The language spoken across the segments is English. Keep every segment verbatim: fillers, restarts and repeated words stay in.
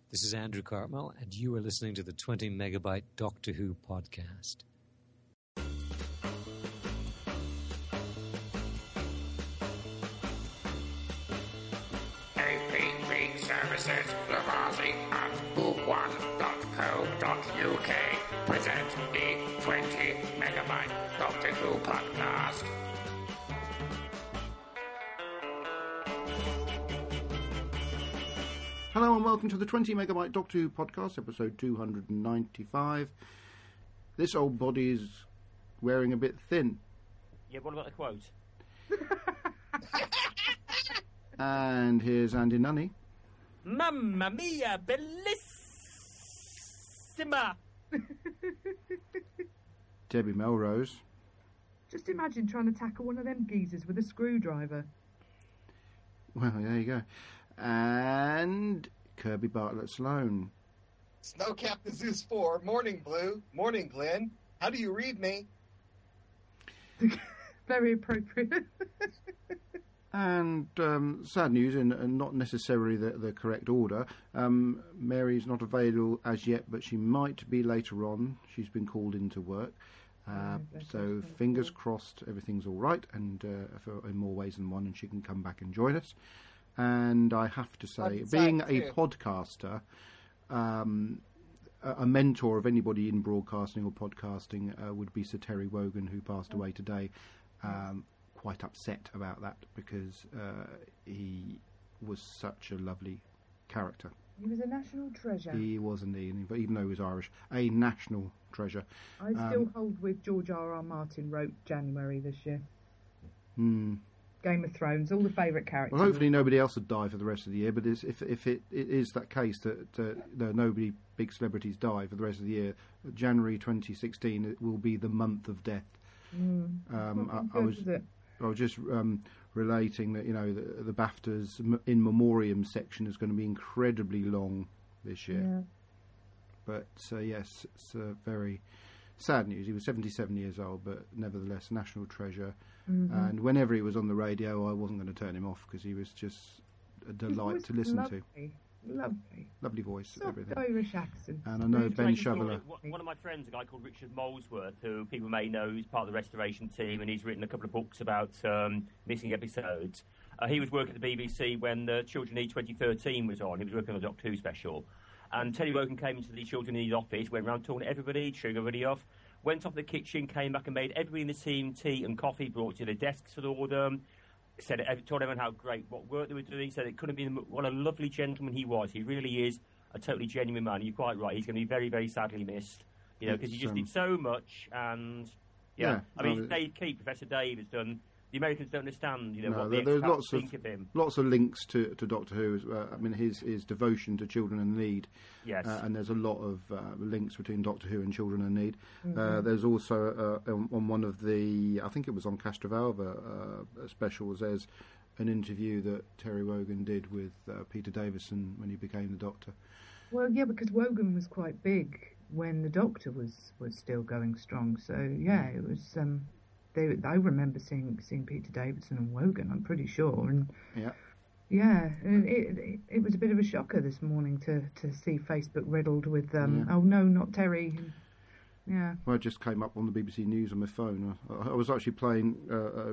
This is Andrew Cartmel, and you are listening to the twenty megabyte Doctor Who podcast. A P P Services, Lavazzi and who one dot co dot U K present the twenty megabyte Doctor Who podcast. Hello and welcome to the twenty megabyte Doctor Who podcast, episode two hundred ninety-five. This old body is wearing a bit thin. Yeah, what about the quote? And here's Andy Nunny. Mamma mia, bellissima! Debbie Melrose. Just imagine trying to tackle one of them geezers with a screwdriver. Well, there you go. And Kirby Bartlett Sloan. Snowcap the Zeus four, morning Blue, morning Glenn. How do you read me? Very appropriate. And um, sad news, in uh, not necessarily the, the correct order. Um, Mary's not available as yet, but she might be later on. She's been called into work. Uh, Oh, so fingers crossed everything's all right, and uh, for, in more ways than one, and she can come back and join us. And I have to say, I'm being sad a too. podcaster, um, a, a mentor of anybody in broadcasting or podcasting uh, would be Sir Terry Wogan, who passed away today. Um, quite upset about that because uh, he was such a lovely character. He was a national treasure. He was indeed, even though he was Irish, a national treasure. I still um, hold with George R. R. Martin wrote January this year. Hmm. Game of Thrones, all the favourite characters. Well, hopefully nobody else would die for the rest of the year. But it's, if if it, it is that case that uh, no, nobody big celebrities die for the rest of the year, January twenty sixteen it will be the month of death. Mm. Um, Not I, good, I was is it? I was just um, relating that you know the, the BAFTAs m- in memoriam section is going to be incredibly long this year. Yeah. But uh, yes, it's uh, very sad news. He was seventy-seven years old, but nevertheless, national treasure. Mhm. And whenever he was on the radio, I wasn't going to turn him off because he was just a His delight voice to was listen to. lovely. Lovely. Lovely voice, Soft everything. Irish accent. And I know Really Ben great Shoveler. story. One of my friends, a guy called Richard Molesworth, who people may know, who's part of the restoration team, and he's written a couple of books about um, missing episodes. Uh, he was working at the B B C when the Children Need twenty thirteen was on. He was working on the Doctor Who special. And Terry Wogan came into the Children Need office, went around talking to everybody, showing everybody off, went off the kitchen, came back and made everybody in the team tea and coffee, brought to the desks for all them, said, told everyone how great, what work they were doing, said it couldn't be, what a lovely gentleman he was. He really is a totally genuine man. You're quite right. He's going to be very, very sadly missed, you know, because he It's, just um, did so much. And, yeah, Yeah, I mean, no, Dave Keep, Professor Dave, has done, the Americans don't understand, you know, No, what there- the there's expats lots of think of him. lots of links to, to Doctor Who. as well. I mean, his his devotion to children in need. Yes. Uh, and there's a lot of uh, links between Doctor Who and Children in Need. Mm-hmm. Uh, there's also uh, on, on one of the, I think it was on Castrovalva uh, specials, there's an interview that Terry Wogan did with uh, Peter Davison when he became the Doctor. Well, yeah, because Wogan was quite big when the Doctor was, was still going strong. So, yeah, it was... Um, they, I remember seeing seeing Peter Davison and Wogan, I'm pretty sure. And Yeah. yeah, and it, it it was a bit of a shocker this morning to, to see Facebook riddled with, um, Yeah. oh, no, not Terry. Yeah. Well, it just came up on the B B C News on my phone. I, I was actually playing uh, uh,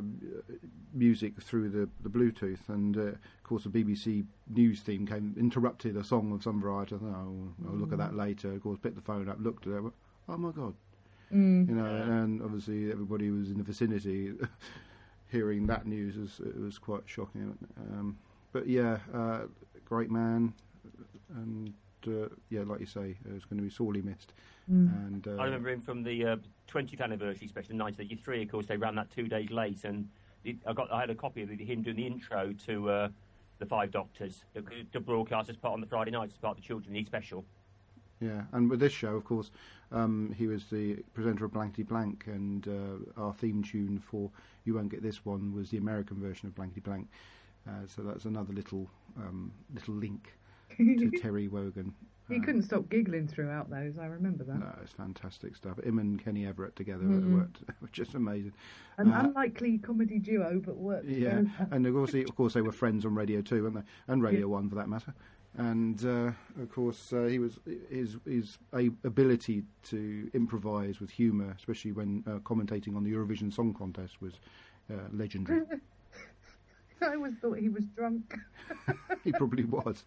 music through the, the Bluetooth, and uh, of course the B B C News theme came, interrupted a song of some variety. I thought, oh, I'll look at that later. Of course, picked the phone up, looked at it, went, oh my God. Mm. You know, and obviously everybody who was in the vicinity hearing that news was, it was quite shocking. Um, but yeah, uh, great man, and uh, yeah, like you say, it was going to be sorely missed. Mm. And uh, I remember him from the uh, twentieth anniversary special in nineteen eighty-three. Of course, they ran that two days late, and it, I got I had a copy of him doing the intro to uh, the Five Doctors, the, the broadcast as part on the Friday night as part of the Children Need special. Yeah, and with this show, of course, um, he was the presenter of Blankety Blank, and uh, our theme tune for You Won't Get This One was the American version of Blankety Blank. Uh, so that's another little um, little link to Terry Wogan. He Uh, couldn't stop giggling throughout those, I remember that. No, it's fantastic stuff. Him and Kenny Everett together Mhm. worked, which is amazing. An Uh, unlikely comedy duo, but worked. Yeah, together. and of course, of course, they were friends on Radio Two, weren't they? And Radio One, for that matter. And uh, of course, uh, he was his his a- ability to improvise with humour, especially when uh, commentating on the Eurovision Song Contest, was uh, legendary. I always thought he was drunk. He probably was.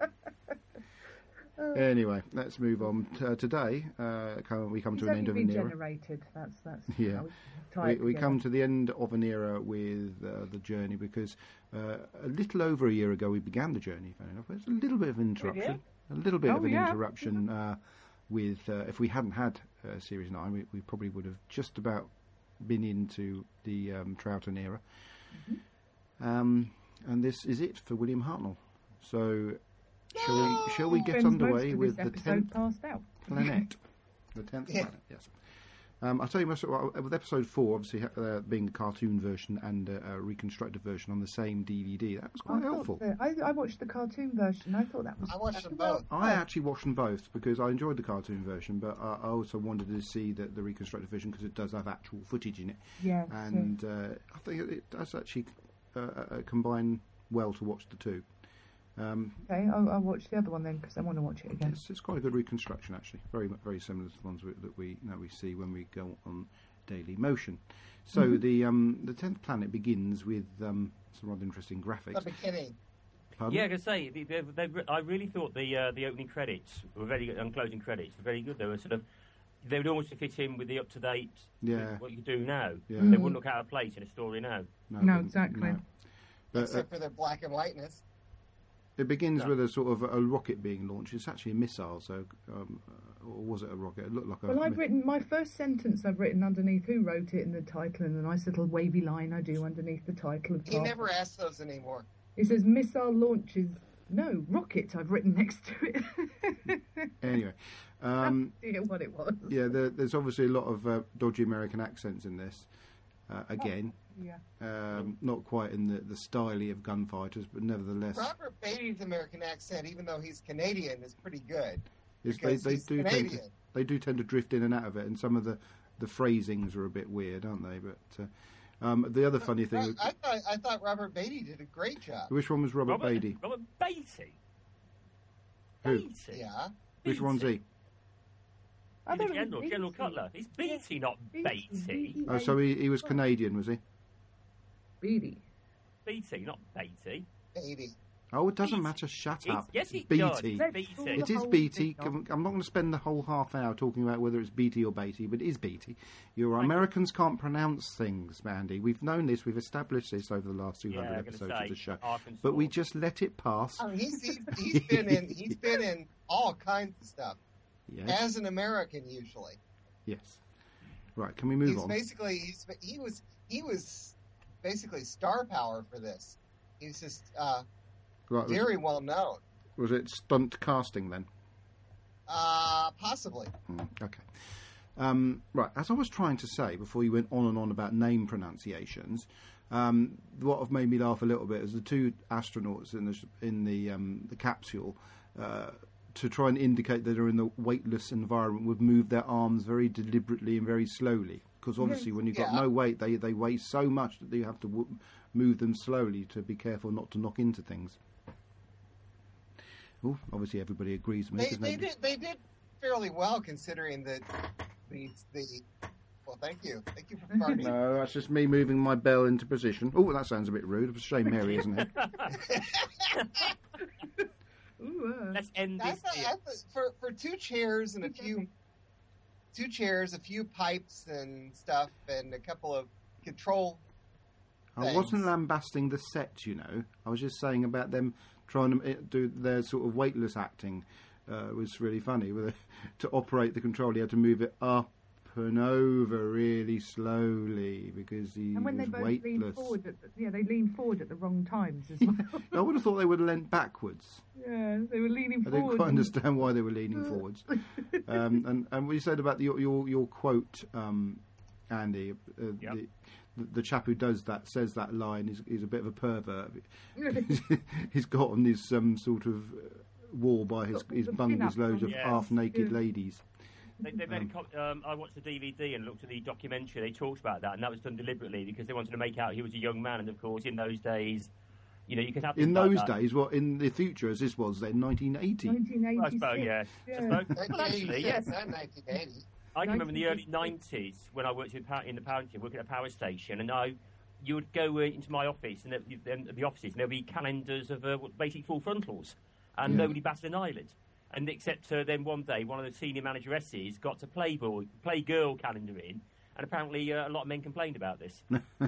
Anyway, let's move on. Uh, today, uh, come, we come He's to an only end of an era. regenerated. That's that's. Yeah. I was We, tired we together. come to the end of an era with uh, the journey because uh, a little over a year ago we began the journey. Fair enough. It's a little bit of an interruption. A little bit Oh, of an yeah. interruption uh, with uh, if we hadn't had uh, Series Nine, we, we probably would have just about been into the um, Troughton era. Mm-hmm. Um, and this is it for William Hartnell. So shall we shall we get Spends most underway of with this the episode tenth passed out. planet? The tenth Yeah. planet, yes. Um, I'll tell you, most, well, with episode four, obviously uh, being a cartoon version and uh, a reconstructed version on the same D V D, that was I quite thought helpful. that- I, I watched the cartoon version. I thought that was. I watched them well both. I done. actually watched them both because I enjoyed the cartoon version, but I, I also wanted to see the, the reconstructed version because it does have actual footage in it, Yes. and uh, I think it, it does actually uh, uh, combine well to watch the two. Um, yeah. Okay, I'll, I'll watch the other one then because I want to watch it again. it's, it's quite a good reconstruction, actually, very mu- very similar to the ones we, that we that we see when we go on Daily Motion. So Mm-hmm. the um, the tenth planet begins with um, some rather interesting graphics. The beginning. Pardon? Yeah, I can say they, they, they, I really thought the uh, the opening credits were very good, and closing credits were very good. They were sort of they would almost fit in with the up to date Yeah. what you do now. Yeah. They wouldn't look out of place in a story now. No, it wouldn't, exactly. no. But, uh, Except for their black and whiteness. it begins No. with a sort of a rocket being launched. It's actually a missile, so um, uh, or was it a rocket? It looked like a. Well, I've mi- written my first sentence. I've written underneath who wrote it in the title, and a nice little wavy line I do underneath the title of. He Carl. never asks those anymore. It says missile launches. No, rocket. I've written next to it. Anyway, um, I what it was. yeah, there, there's obviously a lot of uh, dodgy American accents in this. Uh, again, Yeah. um, not quite in the the style of gunfighters, but nevertheless, Robert Beatty's American accent, even though he's Canadian, is pretty good. is they, because they he's do tend to, Canadian. they do tend to drift in and out of it, and some of the the phrasings are a bit weird, aren't they? But uh, um, the other funny thing, I, I thought I thought Robert Beatty did a great job. which one was Robert, Robert Beatty? Robert Beatty. Who? Beatty. Yeah. Which one's he? I He's the thought it was general, General Beatty. Cutler. He's Beatty, not Beatty. Beatty. Oh, so he, he was Canadian, was he? Beatty. Beatty, not Beatty. Beatty. Oh, it doesn't Beatty. matter. Shut It's- up. yes, it Beatty. does. Let's Beatty. call It the is whole Beatty. thing off. I'm I'm not going to spend the whole half hour talking about whether it's Beatty or Beatty, but it is Beatty. Your Americans can't pronounce things, Mandy. We've known this. We've established this over the last two Yeah, hundred I'm gonna episodes say of the show. Arkansas. But we just let it pass. Oh, he's, he's, he's been in he's been in all kinds of stuff Yes. as an American usually. Yes. Right. Can we move he's on? basically he's, he was he was basically star power for this. He's just uh, Right. Was, very well known. was it stunt casting then? Uh, possibly. Mm, okay. Um, right, as I was trying to say before you went on and on about name pronunciations, um, what have made me laugh a little bit is the two astronauts in the sh- in the um, the capsule, uh, to try and indicate that they're in the weightless environment, would move their arms very deliberately and very slowly. Because obviously, when you've got Yeah. no weight, they they weigh so much that you have to w- move them slowly to be careful not to knock into things. Oh, obviously everybody agrees with me. They 'cause they nobody- did they did fairly well considering that the the. Well, thank you, thank you for farting. No, that's just me moving my bell into position. Oh, that sounds a bit rude. It's a shame Mary, isn't it? Ooh, uh, Let's end I this thought, here. I thought for for two chairs and a few two chairs, a few pipes and stuff, and a couple of control. I Thanks. wasn't lambasting the set, you know. I was just saying about them trying to uh, do their sort of weightless acting. Uh, was really funny. With a, to operate the control, you had to move it up and over really slowly because he and when they was both lean weightless. forward, at the, yeah, they lean forward at the wrong times as well. I would have thought they would have leant backwards. yeah, they were leaning I forward. didn't quite and- understand why they were leaning forwards. Um, and and what you said about the, your your your quote, um, Andy, uh, Yep. the, the chap who does that says that line is is a bit of a pervert. He's got on this um, sort of uh, wall by his Got his the bung pin-up with loads of on it. half naked Yeah. ladies. They, they made a co- um, I watched the D V D and looked at the documentary. They talked about that, and that was done deliberately because they wanted to make out he was a young man. And of course, in those days, You know, you could have In things like those that. days, what in the future as this was then, nineteen eighty. nineteen I eighty-six. suppose, yes. Yeah. I suppose. Well, actually, yes. Not nineteen eighty. I can remember in the early nineteen nineties when I worked in, power, in the power station, working at a power station, and I, you would go uh, into my office and there, um, the offices, and there'd be calendars of uh, basically full frontals, and Yeah. nobody batted an eyelid. And except uh, then one day, one of the senior manageresses got a Playboy, Playgirl calendar in, and apparently uh, a lot of men complained about this.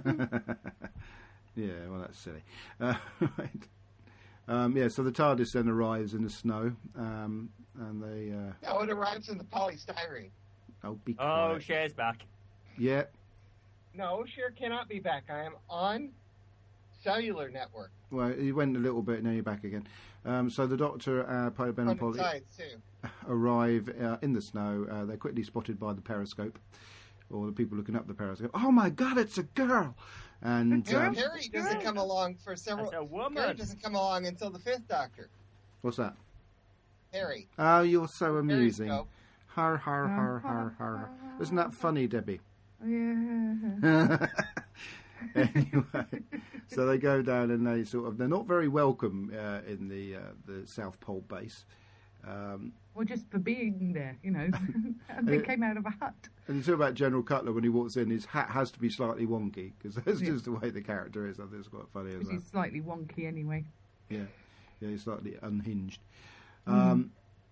Yeah, well, that's silly. Uh, right. Um, yeah, so the TARDIS then arrives in the snow, um, and they. Uh, No, it arrives in the polystyrene. oh, be Oh, quiet. Cher's back. Yeah. No, Cher cannot be back. I am on cellular network. Well, he went a little bit, and now you're back again. Um, so the Doctor, uh, Pilot Ben On and the Polly sides, too. arrive uh, in the snow. Uh, they're quickly spotted by the periscope, or the people looking up the periscope. Oh my God, it's a girl! And Harry, um, Harry doesn't come along for several. That's a Harry woman. doesn't come along until the fifth Doctor. what's that? Harry. Oh, you're so amusing. Periscope. Har har har har har. Isn't that funny, Debbie? Yeah. Anyway, so they go down and they sort of they're not very welcome uh, in the uh, the South Pole base. Um, Well, just for being there, you know. And they Uh, came out of a hut. and you talk about General Cutler when he walks in, his hat has to be slightly wonky because that's Yeah. just the way the character is. I think it's quite funny as Because well. he's slightly wonky anyway. Yeah, yeah, he's slightly unhinged. Mm. Um,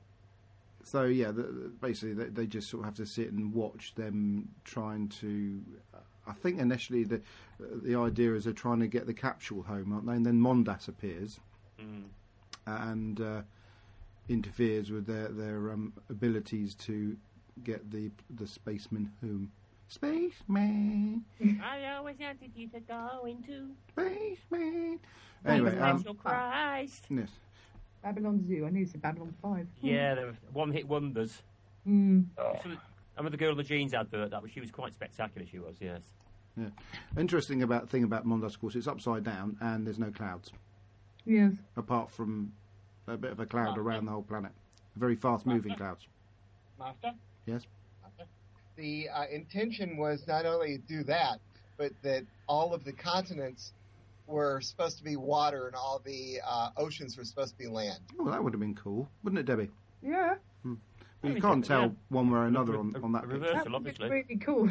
so yeah, the, the, basically they, they just sort of have to sit and watch them trying to. I think initially the the idea is they're trying to get the capsule home, aren't they? And then Mondas appears Mm. and uh, interferes with their their um, abilities to get the the spaceman home. Spaceman, I always wanted you to go into spaceman. Anyway, um, special Christ. yes. Babylon Zoo. I knew it said Babylon five. Yeah, they were one-hit wonders. Mm. I remember the girl in the jeans advert. That was she was quite spectacular. She was, yes. Yeah. Interesting about thing about Mondas, of course, it's upside down and there's no clouds, Yes. apart from a bit of a cloud Master. around the whole planet. Very fast-moving clouds. Master? Yes. The uh, intention was not only to do that, but that all of the continents were supposed to be water and all the uh, oceans were supposed to be land. Oh, that would have been cool, wouldn't it, Debbie? Yeah. Well, you That'd be can't cool, tell yeah. one way or another A- on, a- on that a picture. reverse. That would obviously. be really cool.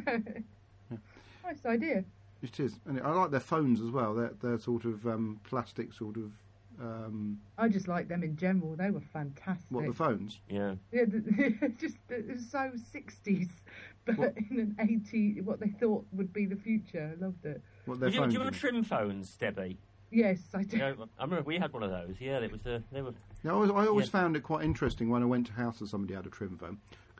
Nice idea. It is. And I like their phones as well. They're, they're sort of um, plastic sort of... Um, I just like them in general. They were fantastic. what, the phones? Yeah. Yeah, the, just it was so sixties, but What? in an eighty, what they thought would be the future. I loved it. What, their Do you, do phones? you you remember mean? trim phones, Debbie? Yes, I do. Yeah, I remember we had one of those. Yeah, it was. Uh, they were. Yeah, I always, I always Yeah. found it quite interesting when I went to house and somebody had a trim phone.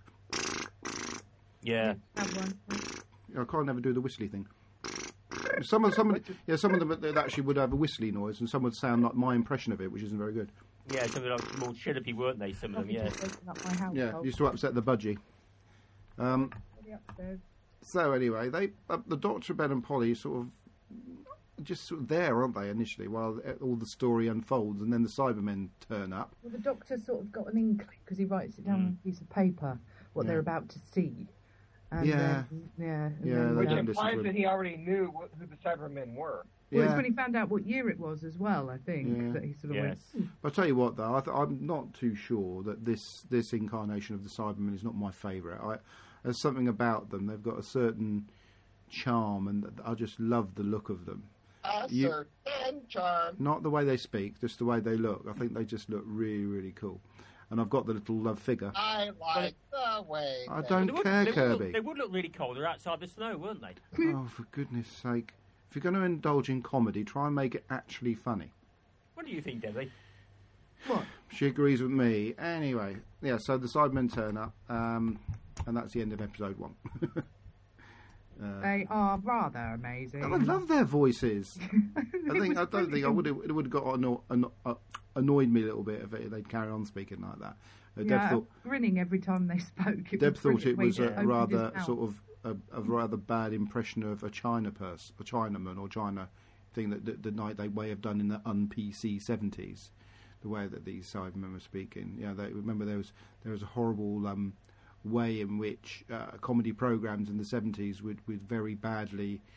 Yeah. Have one. I can't never do the whistly thing. Some of some of the, yeah, some of them that actually would have a whistly noise, and some would sound like my impression of it, which isn't very good. Yeah, some of them were more chirrupy, weren't they? Some of them, Probably yeah. just open up my house. Yeah, used to upset the budgie. Um, Upstairs. so anyway, they uh, the Doctor, Ben, and Polly sort of just sort of there, aren't they? Initially, while all the story unfolds, and then the Cybermen turn up. Well, the Doctor sort of got an inkling because he writes it down on a piece of paper what Yeah. they're about to see. And Yeah. then, yeah. and Yeah, then they Which don't when- listen implies to that him. he already knew what, who the Cybermen were. Well, it's Yeah, when he found out what year it was as well, I think, Yeah. that he sort of Yes. went, "Hmm, I'll tell you what, though, I th- I'm not too sure that this this incarnation of the Cybermen is not my favourite. I There's something about them; they've got a certain charm, and th- I just love the look of them. A You- certain charm. Not the way they speak, just the way they look. I think they just look really, really cool. And I've got the little love figure. I like the way. I they- don't They would, care, they would Kirby. Look, they would look really cold. They're outside the snow, weren't they? Oh, for goodness sake. If you're going to indulge in comedy, try and make it actually funny. What do you think, Debbie? what? She agrees with me. Anyway, yeah, so the Cybermen turn up, um, and that's the end of episode one. uh, They are rather amazing. I love their voices. I It think was I don't think I brilliant. would have, it would have got anno- anno- uh, annoyed me a little bit if it, they'd carry on speaking like that. Uh, Deb Yeah, thought grinning every time they spoke. It Deb was thought brilliant it when was he a opened rather his mouth. sort of a, a rather bad impression of a China person, a Chinaman or China thing that the, the night they may have done in the un-P C seventies. The way that these Cybermen were speaking, yeah. They, remember there was there was a horrible um, way in which uh, comedy programs in the seventies would, would very badly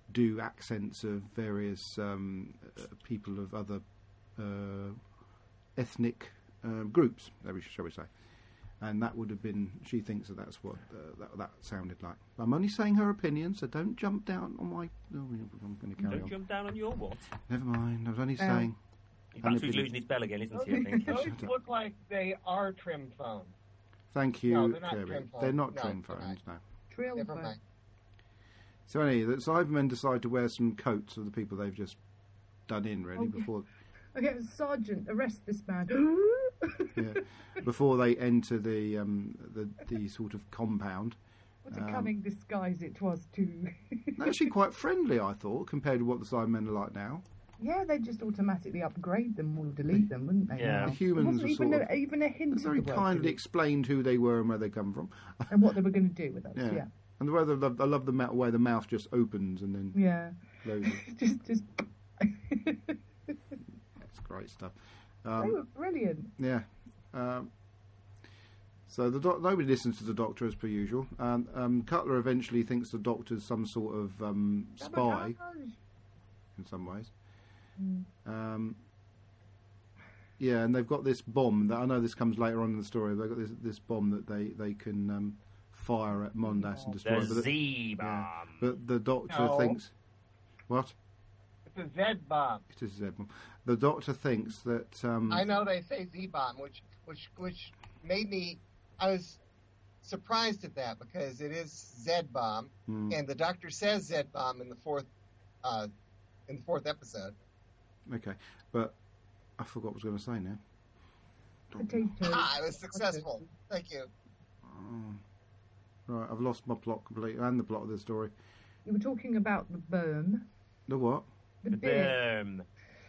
do accents of various um, uh, people of other uh, ethnic uh, groups, shall we say. And that would have been, she thinks that that's what uh, that, that sounded like. I'm only saying her opinion, so don't jump down on my... Oh, I'm going to carry Don't on. jump down on your what? Never mind, I was only Um, saying... Perhaps he's losing his bell again, isn't he? I think. Those look like they are trim phones. Thank you, No, they're not Kirby. trim phones. They're not No, trim they're phones, no. Trill Never phone. mind. So anyway, the Cybermen decide to wear some coats of the people they've just done in, really, Oh, yeah. before Okay, Sergeant, arrest this man. yeah, before they enter the um, the the sort of compound. What a Um, cunning disguise it was, too. They're actually quite friendly, I thought, compared to what the Cybermen are like now. Yeah, they'd just automatically upgrade them or delete them, wouldn't they? Yeah. The There humans wasn't are even, sort a, of even a hint very of the word kindly delete explained who they were and where they come from. and what they were going to do with us. Yeah. Yeah, And the way they love, I love the ma- way the mouth just opens and then yeah. closes. just, just. That's great stuff. They Um, were brilliant. yeah. Um, so the doc- nobody listens to the Doctor as per usual. Um, um, Cutler eventually thinks the Doctor's some sort of um, spy Sabotage. in some ways. Mm. Um, yeah, and they've got this bomb that I know this comes later on in the story. They've got this this bomb that they they can um, fire at Mondas and destroy. The but, Z bomb. yeah, but the Doctor No. thinks what? It's a Z bomb. It is a Z bomb. The Doctor thinks that um, I know they say Z bomb, which which which made me. I was surprised at that because it is Z bomb, hmm, and the Doctor says Z bomb in the fourth uh, in the fourth episode. okay, but I forgot what I was going to say now. Potatoes. Ah, I was successful. Thank you. Oh. Right, I've lost my plot completely and the plot of the story. You were talking about the berm. The what? The The beer. Birm.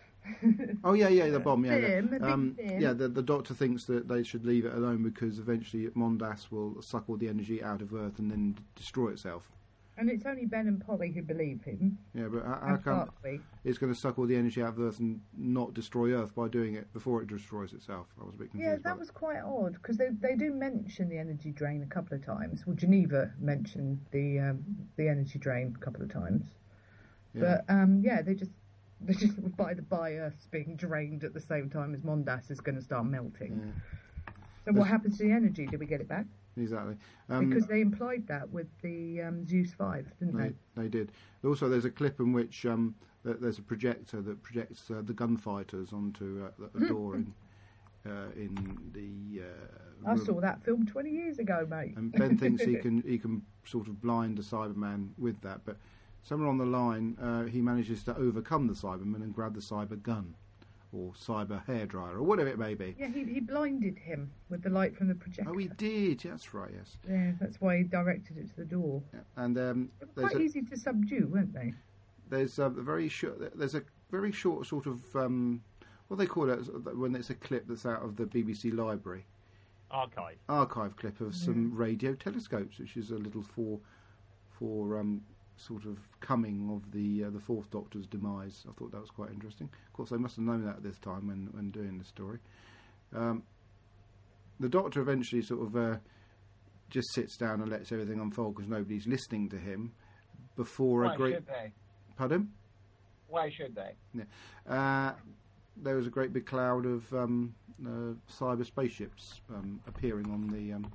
Oh yeah, yeah, the bomb. Yeah, Bim, a yeah. big Um, bim. yeah. The, the Doctor thinks that they should leave it alone because eventually Mondas will suck all the energy out of Earth and then destroy itself. And it's only Ben and Polly who believe him. Yeah, but how, how And come Barclay. it's going to suck all the energy out of Earth and not destroy Earth by doing it before it destroys itself? I was a bit confused. Yeah, by that was quite odd because they they do mention the energy drain a couple of times. Well, Geneva mentioned the um, the energy drain a couple of times, Yeah. but um, yeah, they just they just by the by Earth's being drained at the same time as Mondas is going to start melting. Yeah, So what happens to the energy? Did we get it back? exactly. Um, Because they implied that with the um, Zeus five, didn't They, they? they did. Also, there's a clip in which um, th- there's a projector that projects uh, the gunfighters onto uh, a door in uh, in the. Uh, I room. saw that film twenty years ago, mate. And Ben thinks he can he can sort of blind the Cyberman with that, but somewhere on the line uh, he manages to overcome the Cyberman and grab the cyber gun or cyber hairdryer or whatever it may be. Yeah, he, he blinded him with the light from the projector. Oh, he did. Yeah, that's right. Yes. Yeah, that's why he directed it to the door. Yeah. And um, They were there's quite a, easy to subdue, weren't they? there's a very short. There's a very short sort of um, what they call it when it's a clip that's out of the B B C library Archive. archive clip of some radio telescopes, which is a little for for um, sort of coming of the uh, the Fourth Doctor's demise. I thought that was quite interesting. Of course, they must have known that at this time when when doing the story. Um, the Doctor eventually sort of uh, just sits down and lets everything unfold because nobody's listening to him. Before Why a great should they? pardon. Why should they? Uh, there was a great big cloud of um, uh, cyber spaceships um, appearing on the um,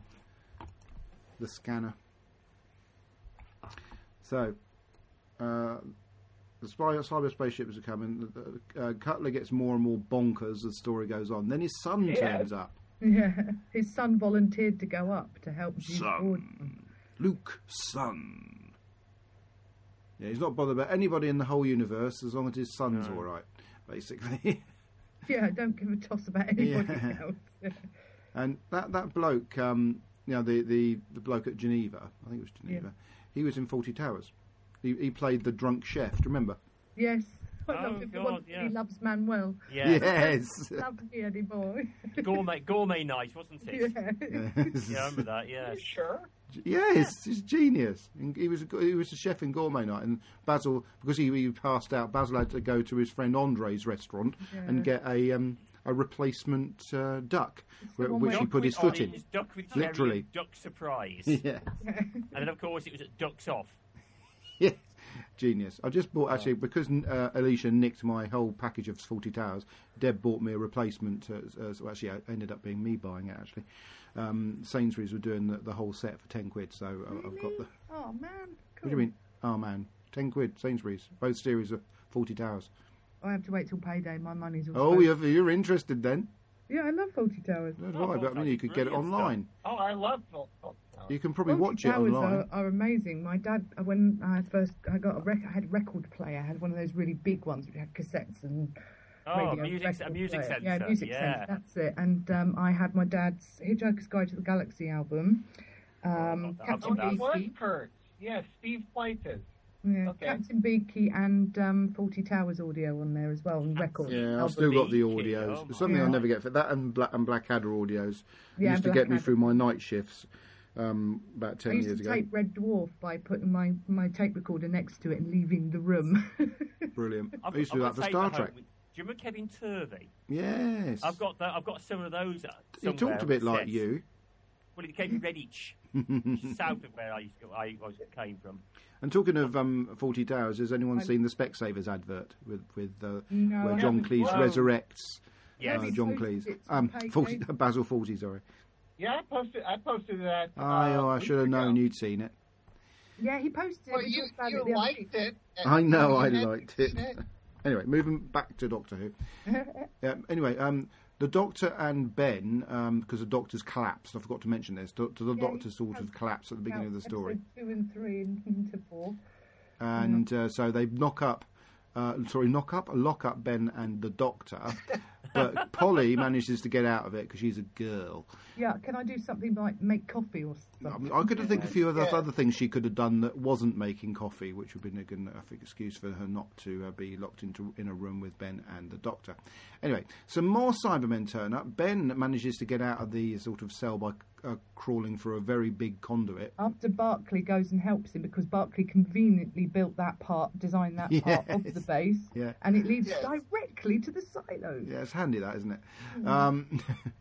the scanner. So, uh, the spy, cyber spaceships are coming. Uh, Cutler gets more and more bonkers as the story goes on. Then his son Yes. turns up. Yeah, his son volunteered to go up to help Zeus board them. Son, Luke, son. Yeah, he's not bothered about anybody in the whole universe as long as his son's No. all right, basically. Yeah, don't give a toss about anybody Yeah. else. And that that bloke, um, you know, the, the, the bloke at Geneva, I think it was Geneva, he was in Fawlty Towers. He, he played the drunk chef. Do you remember? Yes. I Oh, love it. The God, one that yeah. He loves Manuel. Yeah. Yes. Loves me, Eddie boy. gourmet, gourmet night, wasn't it? Yeah. yes. Yeah, I remember that. Yeah. You sure? Yes, he's genius. And He was a, he was a chef in Gourmet Night, and Basil, because he, he passed out, Basil had to go to his friend Andre's restaurant and Yeah. get a um, a replacement uh, duck, the wh- one which where- he Duck put his with foot in. orange, Duck with cherry, Literally. Duck surprise. Yeah. And then, of course, it was at Ducks Off. Yeah. Genius. I just bought, actually, because uh, Alicia nicked my whole package of Fawlty Towers, Deb bought me a replacement. Uh, uh, so actually, it ended up being me buying it, actually. Um, Sainsbury's were doing the, the whole set for ten quid, so Really? I've got the... Oh man. Cool. What do you mean? Oh, man. ten quid, Sainsbury's. Both series of Fawlty Towers. I have to wait till payday. My money's all. Oh, spent. you're, you're interested then? Yeah, I love Fawlty Towers. That's Oh, right, but I mean, you could get it brilliant online. Oh, I love Fawlty Towers. You can probably Fawlty watch it Towers online. Are, are amazing. My dad, uh, when I first, I got a rec- I had a record player. I had one of those really big ones which had cassettes and. Oh, radio, music, a record music player. centre. Yeah, music yeah. centre. That's it. And um, I had my dad's Hitchhiker's Guide to the Galaxy album. Um, Oh, Captain that's- Oh, that was Beaky. Kurt. Yeah, Steve played this. Yeah, Okay. Captain Beaky and um, Fawlty Towers audio on there as well, and records. Yeah, I've album. still got the Beaky, audios. oh my Something I'll God. never get for that, and Black and Blackadder audios. Yeah, used to get me Blackadder. through my night shifts um, about I ten used years to ago. tape Red Dwarf by putting my, my tape recorder next to it and leaving the room. Brilliant. I've, I used to do I've that got for tape Star at home Trek. with- Do you remember Kevin Turvey? Yes. I've got that. I've got some of those. uh, He somewhere talked a on bit like cassettes. you. Well, he came from Redditch, which is south of where I used to, I was, came from. And talking of um, Fawlty Towers, has anyone seen the Specsavers advert with with uh, No, where I John haven't. Cleese Whoa. resurrects Yes. uh, Maybe John posted Cleese? it to Um, pay Fawlty, Dave. Basil Fawlty, sorry. Yeah, I posted. I posted that. Oh, uh, oh, I weeks should have ago. known you'd seen it. Yeah, he posted Well, it. We you, talked about you it the other liked week. it. and I know you I hadn't liked it. seen Anyway, moving back to Doctor Who. Yeah, anyway, um, the Doctor and Ben, because the Doctor's collapsed. I forgot to mention this. Do, do the Yeah, Doctor he sort of has- collapsed at the beginning of the story, Episode two and three and into four. and uh, so they knock up. Uh, sorry, knock up, lock up Ben and the Doctor, but Polly manages to get out of it because she's a girl. Yeah, can I do something like make coffee or I, something? mean, I could think of a few other, Yeah. other things she could have done that wasn't making coffee, which would have been a good enough excuse for her not to uh, be locked into in a room with Ben and the Doctor. Anyway, some more Cybermen turn up. Ben manages to get out of the sort of cell by uh, crawling for a very big conduit. After Barclay goes and helps him, because Barclay conveniently built that part, designed that part of Yes. the base, Yeah. and it leads Yes. directly to the silos. Yeah, it's handy that, isn't it? Um,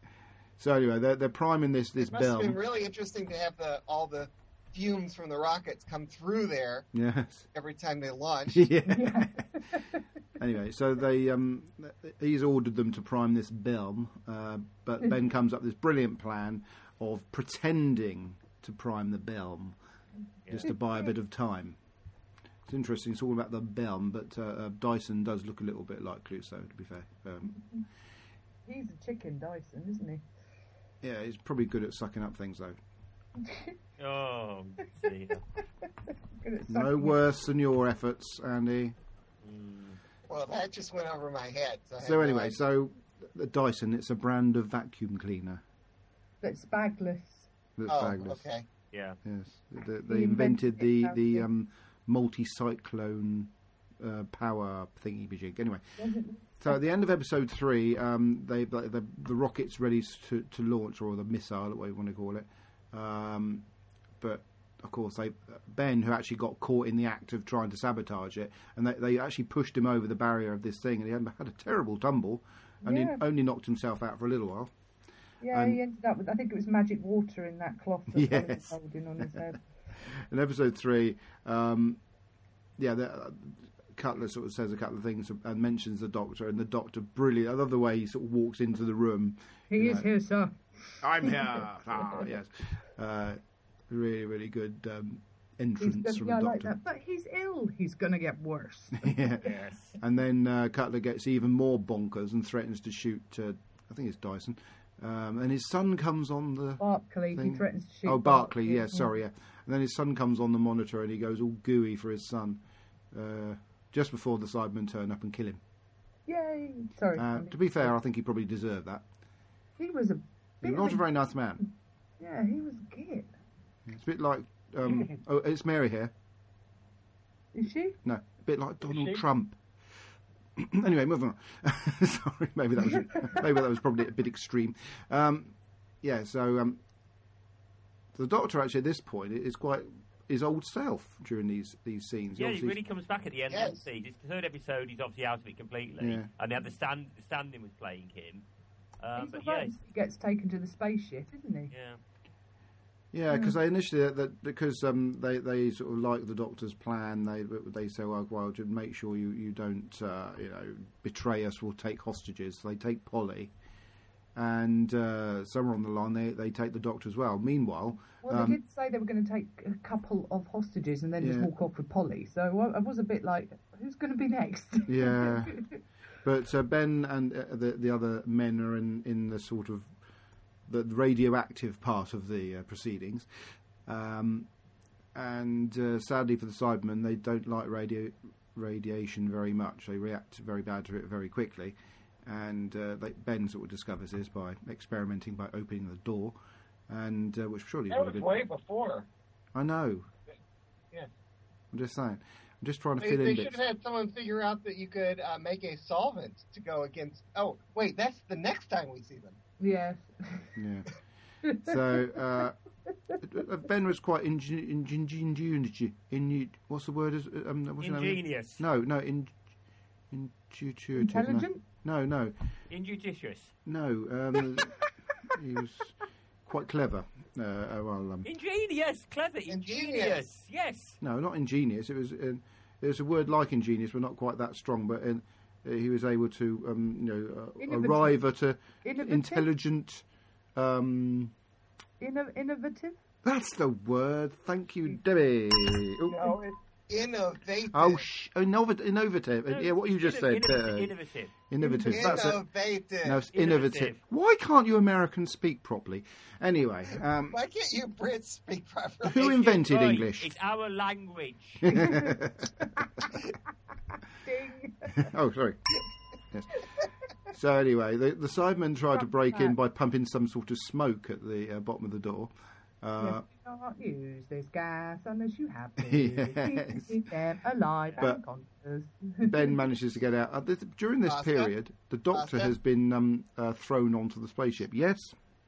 so anyway, they're, they're priming this this It must have been bell. really interesting to have the all the fumes from the rockets come through there Yes. every time they launch. Yeah. Yeah. Anyway, so they um, he's ordered them to prime this bell, uh, but Ben comes up with this brilliant plan of pretending to prime the bell just to buy a bit of time. It's interesting. It's all about the bell, but uh, uh, Dyson does look a little bit like Clouseau, to be fair. Um, He's a chicken, Dyson, isn't he? yeah, he's probably good at sucking up things, though. Oh, see. Good at No sucking worse than your efforts, Andy. Well, that just went over my head. So, I had So no anyway, idea. so the Dyson, it's a brand of vacuum cleaner. That's bagless. That's oh, bagless. okay. Yeah. Yes, they, they He invented invented the it, the apparently. um, multi-cyclone uh, power thingy majig. Anyway, so at the end of episode three, um, they the, the the rocket's ready to to launch, or the missile, whatever you want to call it. Um, but of course, they Ben, who actually got caught in the act of trying to sabotage it, and they, they actually pushed him over the barrier of this thing, and he had, had a terrible tumble, and Yeah. he only knocked himself out for a little while. Yeah, And- he ended up with, I think it was magic water in that cloth that Oliver Yes. was holding on his head. In episode three, um, yeah, the, uh, Cutler sort of says a couple of things and mentions the Doctor, and the Doctor, brilliant. I love the way he sort of walks into the room. He You is know, here, sir. I'm here. Ah, yes. Uh, really, really good um, He's entrance gonna, from yeah, I the like Doctor. that. But he's ill. He's going to get worse. yeah. Yes. And then uh, Cutler gets even more bonkers and threatens to shoot, uh, I think it's Dyson. Um, and his son comes on the... Barclay, thing. he threatens to shoot. Oh, Barclay, yeah, yeah. sorry, yeah. And then his son comes on the monitor and he goes all gooey for his son uh, just before the Cybermen turn up and kill him. Yay. Sorry. Uh, Andy. to be fair, I think he probably deserved that. He was a He's bit of not a a, very nice man. yeah, he was a git. It's a bit like... Um, oh, it's Mary here. Is she? No, a bit like Donald she? Trump. Anyway, moving on. Sorry, maybe that was maybe that was probably a bit extreme. Um, yeah, so um, the Doctor actually at this point is quite his old self during these these scenes. Yeah, he Obviously- really comes back at the end Yes. of the season. It's the third episode. He's obviously out of it completely, Yeah. and the other stand the standing was playing him. Um, He's but the yeah, first he gets taken to the spaceship, isn't he? yeah. Yeah, because they initially that because um, they they sort of like the Doctor's plan. They they say, well, well, just make sure you you don't uh, you know betray us. We'll take hostages. So they take Polly, and uh, somewhere on the line they they take the Doctor as well. Meanwhile, well, um, they did say they were going to take a couple of hostages and then just Yeah. walk off with Polly. So I I was a bit like, who's going to be next? yeah, but uh, Ben and uh, the the other men are in in the sort of the radioactive part of the uh, proceedings, um, and uh, sadly for the Cybermen, they don't like radio radiation very much. They react very bad to it very quickly, and uh, they, Ben sort of discovers this by experimenting by opening the door, and uh, which surely is That what was it did. way before. I know. Yeah. I'm just saying. I'm just trying to They, fill they in should bits. have had someone figure out that you could uh, make a solvent to go against. Oh, wait, that's the next time we see them. Yes. Yeah. So uh, Ben was quite ingen- ingen- ingen- ingen- what's the word? Is um, what's the name? Ingenious. No, no, in, intuitive. Intelligent? No, no, Injudicious. no. Um, he was quite clever. Uh, uh, well, um, Ingenious. Clever. Ingenious. Ingenious. Yes. no, not ingenious. It was. Uh, it was a word like ingenious, but not quite that strong. But uh, he was able to, um, you know, uh, Innovative. arrive at a Innovative? intelligent. Um, Inno- innovative? That's the word. Thank you, Debbie. Oh, No, it's innovative. oh sh- innovat- innovative. No, yeah, what you just said. Innovative. uh, Innovative. innovative. That's it. Innovative. No, it's innovative. Innovative. Why can't you Americans speak properly? Anyway, um, Why can't you Brits speak properly? who invented Right, English? It's our language. Ding. Oh, sorry. Yes. So anyway, the, the Cybermen tried to break in by pumping some sort of smoke at the uh, bottom of the door. Uh, Yes, you can't use this gas unless you have to. Yes. Keep them alive But- and conscious. Ben manages to get out. Uh, this, during this Oscar? period, the Doctor Oscar? has been um, uh, thrown onto the spaceship. Yes?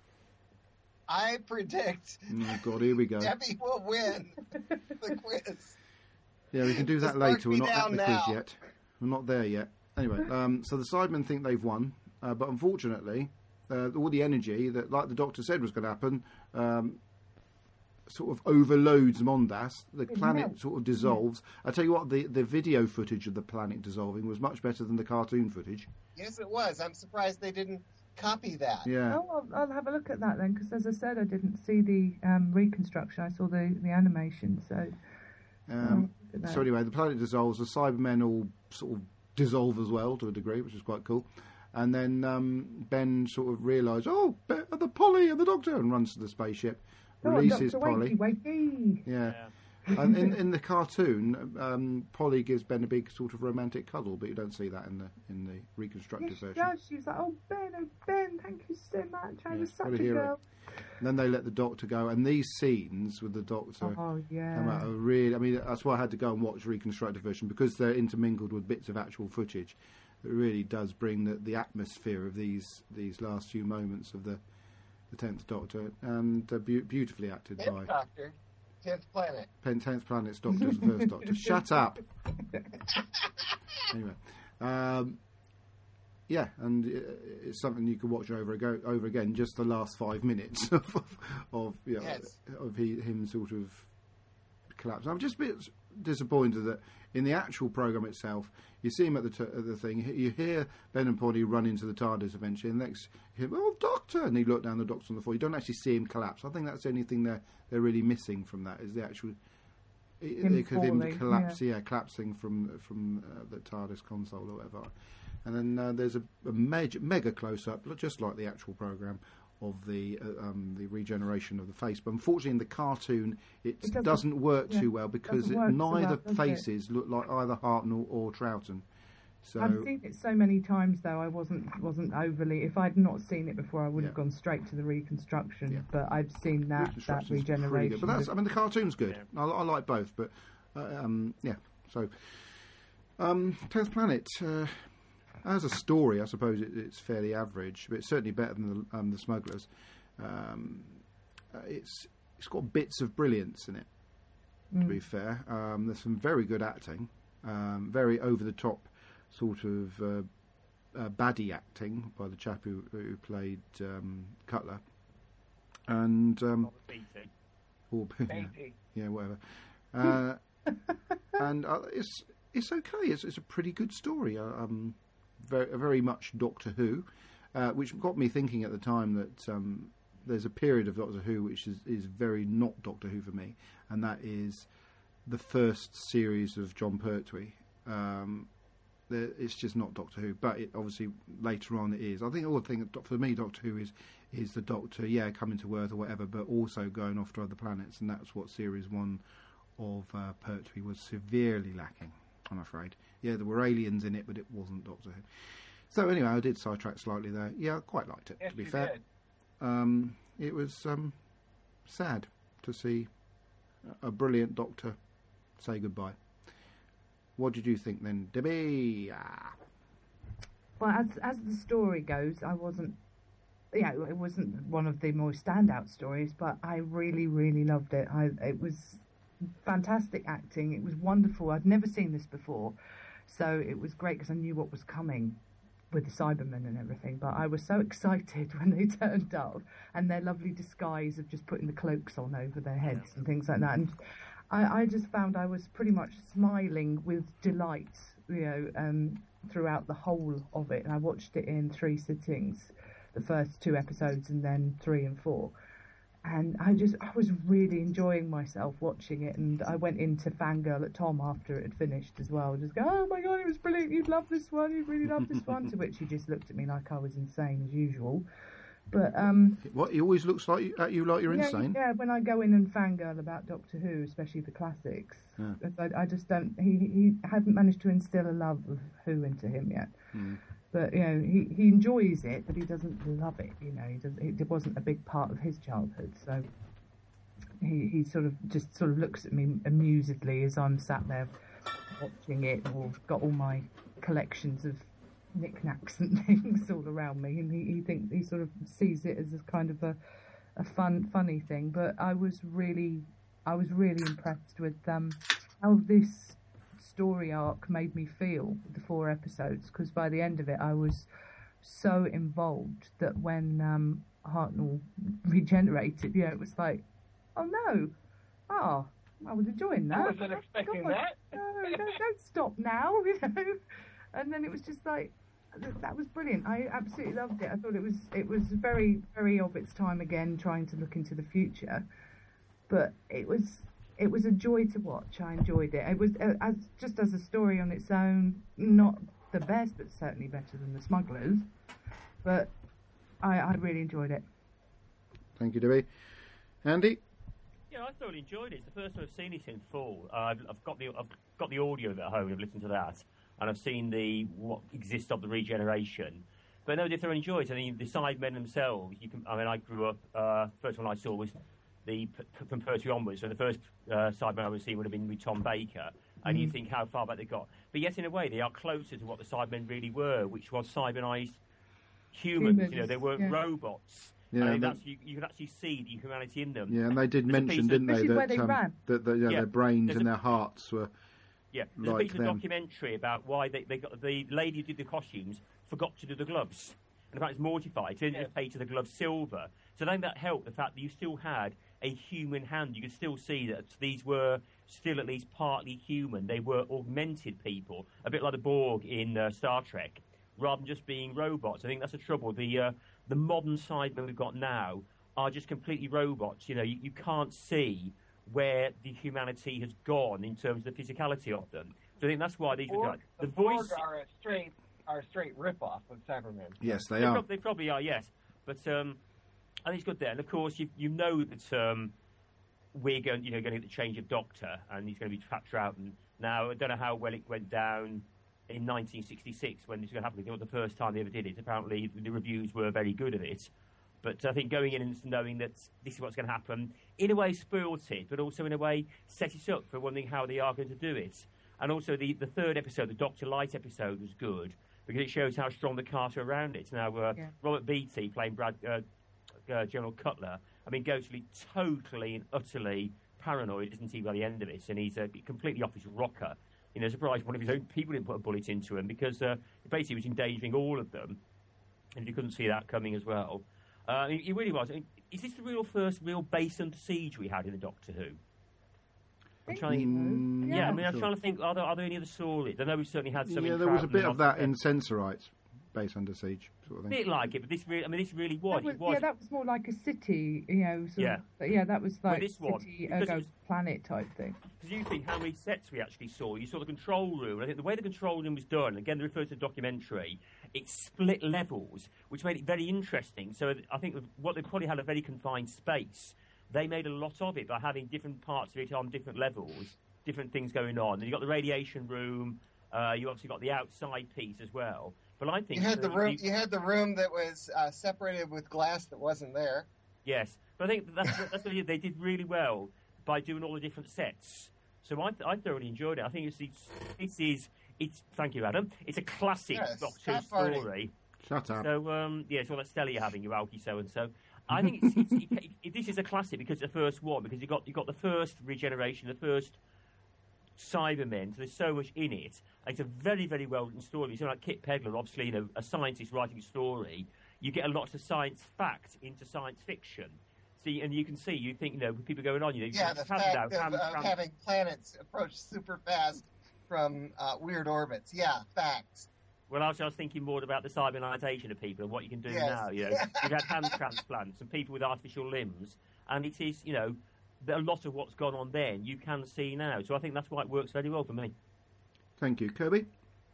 I predict Oh, God, here we go. Debbie will win the quiz. Yeah, we can do that Just mark later. We're me not at down the now. quiz yet. We're not there yet. Anyway, um, so the Cybermen think they've won, uh, but unfortunately, uh, all the energy that, like the Doctor said was going to happen, um, sort of overloads Mondas. The It planet melts. sort of dissolves. I tell you what, the, the video footage of the planet dissolving was much better than the cartoon footage. Yes, it was. I'm surprised they didn't copy that. Yeah. Oh, I'll, I'll have a look at that then, because as I said, I didn't see the um, reconstruction. I saw the, the animation, so. Um, I'll look at that. so anyway, the planet dissolves. The Cybermen all sort of dissolve as well to a degree, which is quite cool. And then um, Ben sort of realised, oh, Be- the Polly and the Doctor, and runs to the spaceship, Come on, releases Doctor Polly. Wakey, wakey. Yeah. Yeah. And in, in the cartoon, um, Polly gives Ben a big sort of romantic cuddle, but you don't see that in the in the reconstructed Yes, she version. does. She was like, oh, Ben, oh, Ben, thank you so much. I Yeah, was what such a a hero. girl. And then they let the Doctor go, and these scenes with the Doctor Oh, yeah. come out are really. I mean, that's why I had to go and watch reconstructed version, because they're intermingled with bits of actual footage. It really does bring the, the atmosphere of these these last few moments of the the tenth Doctor, and uh, be- beautifully acted by Tenth Doctor, tenth planet. Pen- tenth Planet's Doctor's the first Doctor. Shut up. Anyway, um, yeah, and uh, it's something you can watch over ago, over again. Just the last five minutes of of you know, Yes. of he, him sort of collapse. I'm just a bit disappointed that in the actual program itself, you see him at the t- at the thing. You hear Ben and Polly run into the TARDIS eventually, and next you hear, oh, Doctor, and he look down the Doctor on the floor. You don't actually see him collapse. I think that's the only thing they're they're really missing from that is the actual. Him It could him falling, collapse, yeah. collapsing from from uh, the TARDIS console or whatever. And then uh, there's a, a mega, mega close up, just like the actual program of the uh, um, the regeneration of the face. But unfortunately, in the cartoon, it, It doesn't- doesn't, work yeah, too well because doesn't it, work so neither well, does it? faces look like either Hartnell or Troughton. So I've seen it so many times, though. I wasn't wasn't overly. If I'd not seen it before, I would have Yeah. gone straight to the reconstruction. Yeah. But I've seen that that reconstruction's pretty regeneration. good. But that's, I mean, the cartoon's good. Yeah. I, I like both, but uh, um, yeah. So, um, tenth Planet. Uh, as a story, I suppose it, it's fairly average, but it's certainly better than the, um, the Smugglers. Um, uh, it's it's got bits of brilliance in it. To Mm. be fair, um, there's some very good acting, um, very over the top sort of uh, uh, baddie acting by the chap who, who played um, Cutler, and um, Robert Beatty. Or, yeah, yeah, whatever. Uh, and uh, it's it's okay. It's it's a pretty good story. Uh, um, very very much Doctor Who, uh, which got me thinking at the time that um, there's a period of Doctor Who which is is very not Doctor Who for me, and that is the first series of Jon Pertwee. Um, it's just not Doctor Who, but it, obviously later on it is. I think all the thing for me, Doctor Who is is the Doctor, yeah, coming to Earth or whatever, but also going off to other planets, and that's what series one of uh, Pertwee was severely lacking, I'm afraid. Yeah, there were aliens in it, but it wasn't Doctor Who. So anyway, I did sidetrack slightly there. Yeah, I quite liked it, yes, to be you fair. Did. Um, it was um, sad to see a brilliant Doctor say goodbye. What did you think then, Debbie? Ah. Well, as as the story goes, I wasn't, yeah, it wasn't one of the more standout stories, but I really, really loved it. I it was fantastic acting. It was wonderful. I'd never seen this before, so it was great because I knew what was coming with the Cybermen and everything. But I was so excited when they turned up and their lovely disguise of just putting the cloaks on over their heads and things like that. And I, I just found I was pretty much smiling with delight, you know, um, throughout the whole of it. And I watched it in three sittings, the first two episodes and then three and four. And I just, I was really enjoying myself watching it. And I went into fangirl at Tom after it had finished as well. Just go, oh my God, it was brilliant. You'd love this one. You'd really love this one. To which he just looked at me like I was insane as usual. But um, what, he always looks like at you like you're yeah, insane? Yeah, when I go in and fangirl about Doctor Who, especially the classics, yeah. I, I just don't. He he hadn't managed to instill a love of Who into him yet. Mm. But you know, he, he enjoys it, but he doesn't love it. You know, he does. It wasn't a big part of his childhood, so he he sort of just sort of looks at me amusedly as I'm sat there watching it, or got all my collections of knickknacks and things all around me, and he, he thinks he sort of sees it as a kind of a, a fun, funny thing. But I was really, I was really impressed with um, how this story arc made me feel with the four episodes. Because by the end of it, I was so involved that when um, Hartnell regenerated, you know, it was like, oh no, oh, I was enjoying that. I wasn't expecting God, that. No, don't, don't stop now, you know. And then it was just like, that was brilliant. I absolutely loved it. I thought it was it was very, very of its time again, trying to look into the future. But it was it was a joy to watch. I enjoyed it. It was uh, as just as a story on its own, not the best, but certainly better than The Smugglers. But I, I really enjoyed it. Thank you, Debbie. Andy? Yeah, I thoroughly enjoyed it. It's the first time I've seen it in full. Uh, I've, I've got the I've got the audio at home. I've listened to that. And I've seen the what exists of the regeneration, but no, if they're enjoyed. I mean, the Cybermen themselves. You can. I mean, I grew up. Uh, first one I saw was the from Pertwee onwards. So the first uh, Cybermen I would see would have been with Tom Baker, and mm. you think how far back they got. But yet, in a way, they are closer to what the Cybermen really were, which was cybernised humans. humans. You know, they weren't yeah. robots. Yeah, I mean, that's, you, you can actually see the humanity in them. Yeah, and they did There's mention, didn't they, that, they um, that the, yeah, yeah. their brains There's and a, their hearts were. Yeah, there's like a piece of them. documentary about why they, they got the lady who did the costumes forgot to do the gloves, and the fact it's mortified. She didn't yeah. just pay to the gloves silver. So I think that helped the fact that you still had a human hand. You could still see that these were still at least partly human. They were augmented people, a bit like the Borg in uh, Star Trek, rather than just being robots. I think that's the trouble. The uh, the modern Cybermen we've got now are just completely robots. You know, you, you can't see where the humanity has gone in terms of the physicality of them. So I think that's why these Borg, are like, the, the voice Borg are a straight are a straight rip-off of Cybermen. Yes, they, they are. Pro- they probably are, yes. But um, I think it's good there. And of course, you you know that um, we're going, you know, going to get the change of Doctor, and he's going to be trapped out. And now I don't know how well it went down in nineteen sixty-six when this was going to happen. It was the first time they ever did it. Apparently, the reviews were very good of it. But I think going in and knowing that this is what's going to happen, in a way spoils it, but also in a way sets it up for wondering how they are going to do it. And also the, the third episode, the Doctor Light episode, was good because it shows how strong the cast are around it. Now, uh, yeah. Robert Beatty playing Brad, uh, uh, General Cutler, I mean, goes to be totally and utterly paranoid, isn't he, by the end of it? And he's uh, completely off his rocker. You know, surprised one of his own people didn't put a bullet into him because uh, basically he was endangering all of them. And you couldn't see that coming as well. Uh, he, he really was. I mean, is this the real first real base under siege we had in the Doctor Who? I'm trying to think. Mm, Yeah, I mean, I'm sure. trying to think. Are there, are there any other stories? I know we certainly had some. Yeah, in there was a Troughton bit and of that Oxford. in Sensorites, Base Under Siege, sort of A thing. bit like it, but this really, I mean, this really was. That was, it was yeah, that was more like a city, you know. Sort Yeah. Of, but yeah, that was Well, like this one, city, because it ergo was- planet type thing. Because you think how many sets we actually saw. You saw the control room. I think the way the control room was done, again, they refer to the documentary, it split levels, which made it very interesting. So I think what they probably had a very confined space. They made a lot of it by having different parts of it on different levels, different things going on. And you got the radiation room. Uh, you obviously got the outside piece as well. But I think You had the room. the- You had the room that was uh, separated with glass that wasn't there. Yes, but I think that's that's what they did really well by doing all the different sets. So I, I thoroughly enjoyed it. I think it's, it's this is it's. Thank you, Adam. It's a classic Yes, Doctor Who stop farting. story. Shut up. So um, yeah, it's all that Stella you're having, you alky so and so. I think it's, it's, it, it, this is a classic because it's the first one because you got you got the first regeneration, the first Cybermen. So there's so much in it. It's a very very well written story. So like Kit Pedler, obviously, you know, a scientist writing a story. You get a lot of science fact into science fiction. See, and you can see, you think, you know, people going on, you know, you Yeah, can the tell fact now, of, tram- of tram- having planets approach super fast from uh, weird orbits. Yeah, facts. Well, I was, I was thinking more about the cybernisation of people and what you can do Yes. now. You know, you've had hand transplants and people with artificial limbs, and it is, you know, a lot of what's gone on then you can see now. So I think that's why it works very well for me. Thank you, Kirby.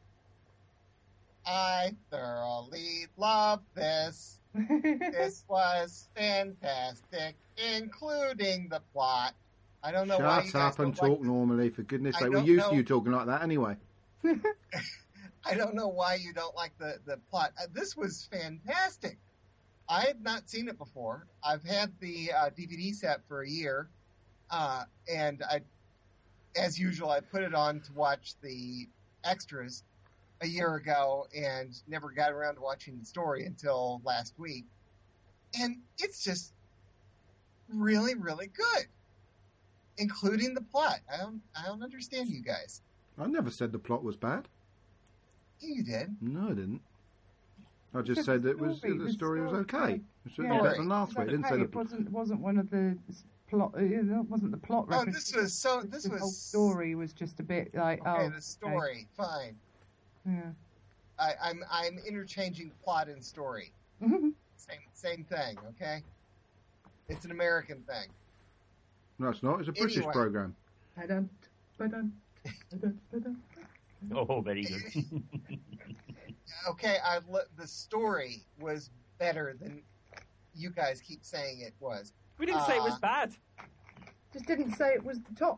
I thoroughly love this. This was fantastic, including the plot. I don't know why you Shut guys up and don't talk like normally, for goodness I sake. We're don't used to know. you talking like that anyway. I don't know why you don't like the, the plot. Uh, this was fantastic. I had not seen it before. I've had the uh, D V D set for a year, uh, and I, as usual, I put it on to watch the extras a year ago and never got around to watching the story until last week. And it's just really, really good, including the plot. I don't, I don't understand you guys. I never said the plot was bad. You did. No, I didn't. I just Just said the that it was, story, the the story was story, okay. It's certainly Yeah. better than last It's week. I didn't say Okay, the it wasn't wasn't one of the s- plot. Uh, it wasn't the plot. Oh, references. this was so. Just This the was whole story was just a bit like Okay, oh, the story, fine. okay. I, I'm I'm interchanging plot and story. Yeah. Same same thing. Okay. It's an American thing. No, it's not. It's a British Anyway. programme. Ba-dum, ba-dum, ba-dum, ba-dum. Oh, very good. Okay, I lo- the story was better than you guys keep saying it was. We didn't say it was Uh, bad. Just didn't say it was the top.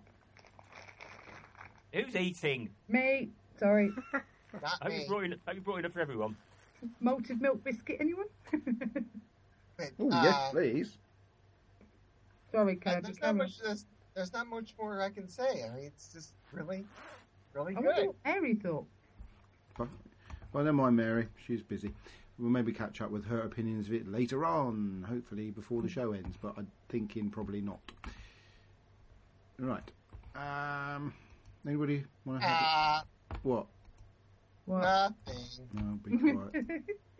Who's eating? Me, sorry. Not I hope you me. brought in, hope you brought enough for everyone. Malted milk biscuit, anyone? But, Oh, uh, yes, please. sorry, uh, Kirby. there's not carry on. much. There's, there's not much more I can say. I mean, it's just really, really I wonder good. what Mary thought. Well, never mind, Mary. She's busy. We'll maybe catch up with her opinions of it later on, hopefully before the show ends, but I'm thinking probably not. Right. Um, anybody want to have Ah, it? What? What? nothing. No, be quiet.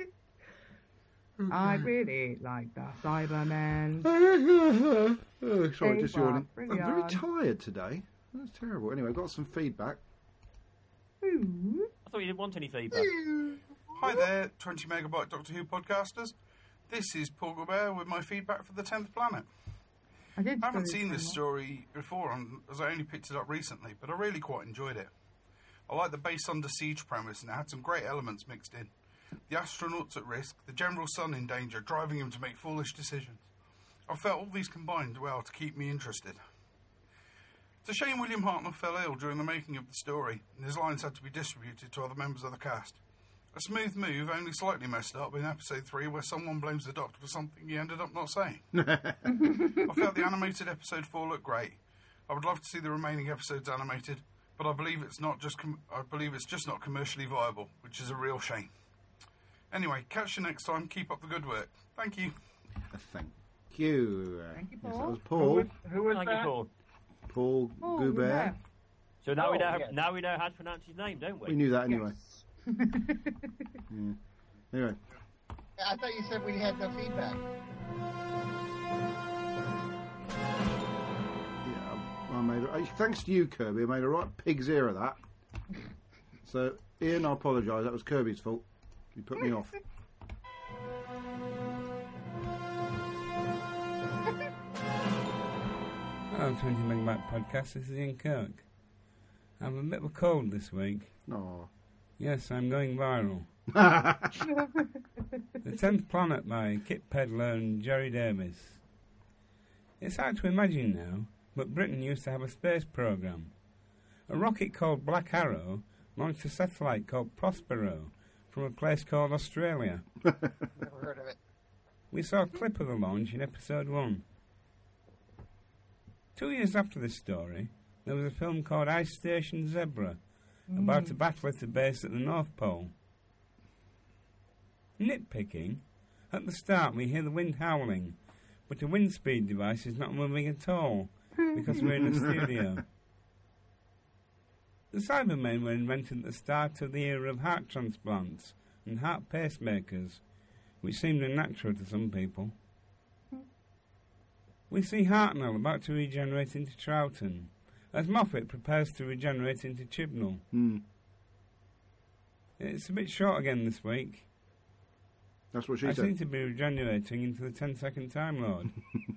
I really like the Cybermen. oh, sorry, They just were yawning. I'm very brilliant. tired today. That's terrible. Anyway, got some feedback. Ooh. I thought you didn't want any feedback. Hi there, twenty megabyte Doctor Who podcasters. This is Paul Gobert with my feedback for the tenth Planet. I did. I haven't spoil seen it this for story before, um, as I only picked it up recently, but I really quite enjoyed it. I like the base under siege premise, and it had some great elements mixed in. The astronauts at risk, the general son in danger, driving him to make foolish decisions. I felt all these combined well to keep me interested. It's a shame William Hartnell fell ill during the making of the story, and his lines had to be distributed to other members of the cast. A smooth move, only slightly messed up in episode three, where someone blames the Doctor for something he ended up not saying. I felt the animated episode four looked great. I would love to see the remaining episodes animated, but I believe it's not just com- I believe it's just not commercially viable, which is a real shame. Anyway, catch you next time. Keep up the good work. Thank you. Thank you. Uh, Thank you, yes, Paul. that was Who Paul. was, who was Thank you, that? Paul. Paul Oh, Goubert. yeah. So now we Oh, know how, yes. now we know how to pronounce his name, don't we? We knew that anyway. Yes. Yeah. Anyway, I thought you said we had no feedback. Yeah, I made. A, thanks to you, Kirby. I made a right pig's ear of that. So, Ian, I apologise. That was Kirby's fault. He put me off. Hello, twenty Megabyte Podcast. This is Ian Kirk. I have a bit of a cold this week. No. Yes, I'm going viral. The Tenth Planet by Kit Pedler and Jerry Davis. It's hard to imagine now, but Britain used to have a space programme. A rocket called Black Arrow launched a satellite called Prospero from a place called Australia. Never heard of it. We saw a clip of the launch in episode one. Two years after this story, there was a film called Ice Station Zebra, mm. about a battle at a base at the North Pole. Nitpicking, at the start we hear the wind howling, but the wind speed device is not moving at all, because we're in a studio. The Cybermen were invented at the start of the era of heart transplants and heart pacemakers, which seemed unnatural to some people. We see Hartnell about to regenerate into Troughton, as Moffat prepares to regenerate into Chibnall. Mm. It's a bit short again this week. That's what she I said. I seem to be regenerating into the ten-second Time Lord.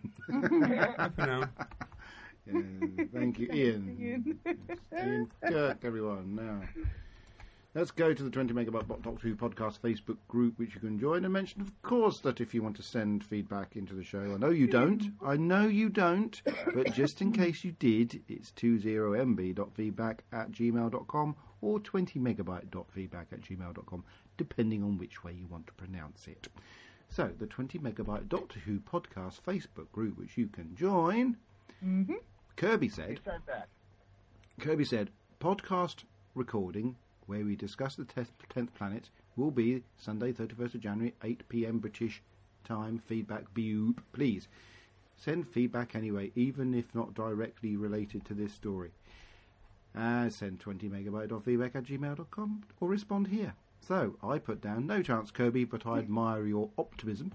Bye for now. Yeah, thank you, Ian. Ian. Yes, Ian Kirk, everyone. Now, let's go to the twenty Megabyte Doctor Who Podcast Facebook group, which you can join, and mention, of course, that if you want to send feedback into the show, I know you don't, I know you don't, but just in case you did, it's twenty m b dot feedback at gmail dot com or twenty megabyte dot feedback at gmail dot com, depending on which way you want to pronounce it. So, the twenty Megabyte Doctor Who Podcast Facebook group, which you can join. Mm-hmm. Kirby said, Kirby said, podcast recording where we discuss the tenth planet will be Sunday, thirty-first of January, eight p.m. British time. Feedback, boop. Please send feedback anyway, even if not directly related to this story. Uh, send twenty megabyte dot feedback at gmail dot com or respond here. So, I put down, no chance, Kirby, but I admire your optimism.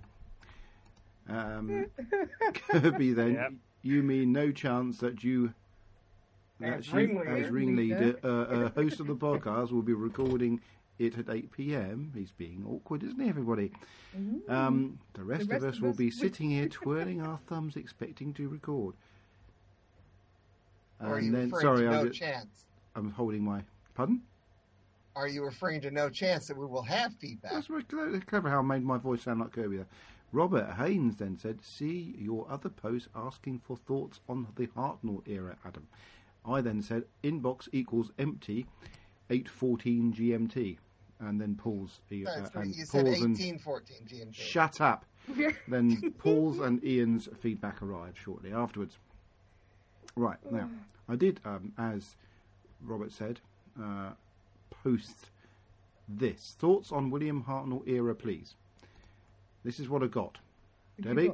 Um, Kirby, then, yep. You mean no chance that you, that as you, ringleader, as ringleader, uh, uh, host of the podcast, will be recording it at eight p.m. He's being awkward, isn't he, everybody? Mm-hmm. Um, the rest, the rest of us of will us be sitting here twirling our thumbs, expecting to record. Or are And you then, referring sorry, to I'm, no just- chance? I'm holding my. Pardon? Are you referring to no chance that we will have feedback? That's very clever, clever how I made my voice sound like Kirby there. Robert Haynes then said, see your other post asking for thoughts on the Hartnell era, Adam. I then said, inbox equals empty, eight fourteen G M T. And then Paul's... Uh, That's right. and You said Paul's and- eighteen fourteen G M T. Shut up. Then Paul's and Ian's feedback arrived shortly afterwards. Right, now, I did, um, as Robert said, uh, post this. Thoughts on William Hartnell era, please. This is what I got. Debbie?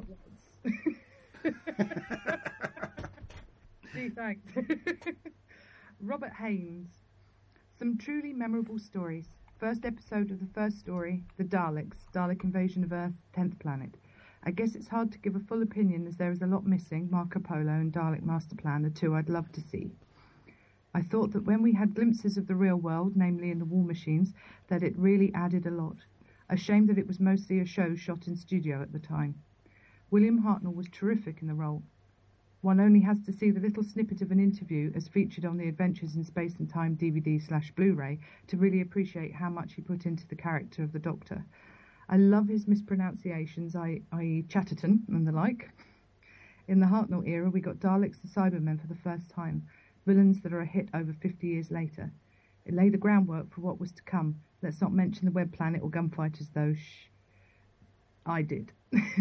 Gee, thanks. Robert Haynes. Some truly memorable stories. First episode of the first story, The Daleks, Dalek Invasion of Earth, tenth Planet. I guess it's hard to give a full opinion as there is a lot missing, Marco Polo and Dalek Master Plan, the two I'd love to see. I thought that when we had glimpses of the real world, namely in the War Machines, that it really added a lot. A shame that it was mostly a show shot in studio at the time. William Hartnell was terrific in the role. One only has to see the little snippet of an interview as featured on the Adventures in Space and Time D V D slash Blu-ray to really appreciate how much he put into the character of the Doctor. I love his mispronunciations, that is. Chatterton and the like. In the Hartnell era, we got Daleks and Cybermen for the first time, villains that are a hit over fifty years later. It laid the groundwork for what was to come. Let's not mention the Web Planet or Gunfighters, though. Shh. I did.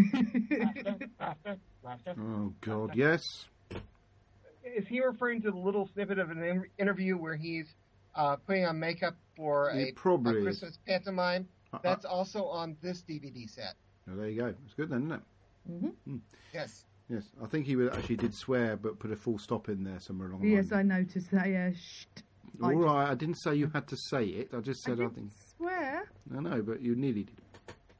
Oh, God, yes. Is he referring to the little snippet of an in- interview where he's uh, putting on makeup for He a, probably a is. Christmas pantomime? Uh, That's also on this D V D set. Oh, there you go. It's good then, isn't it? Mm-hmm. Yes. Yes. I think he would- actually did swear, but put a full stop in there somewhere along the Yes, line. I noticed that. Yeah, shh. All I just- right, I didn't say you had to say it. I just I said I, didn't think. swear. I know, but you nearly did.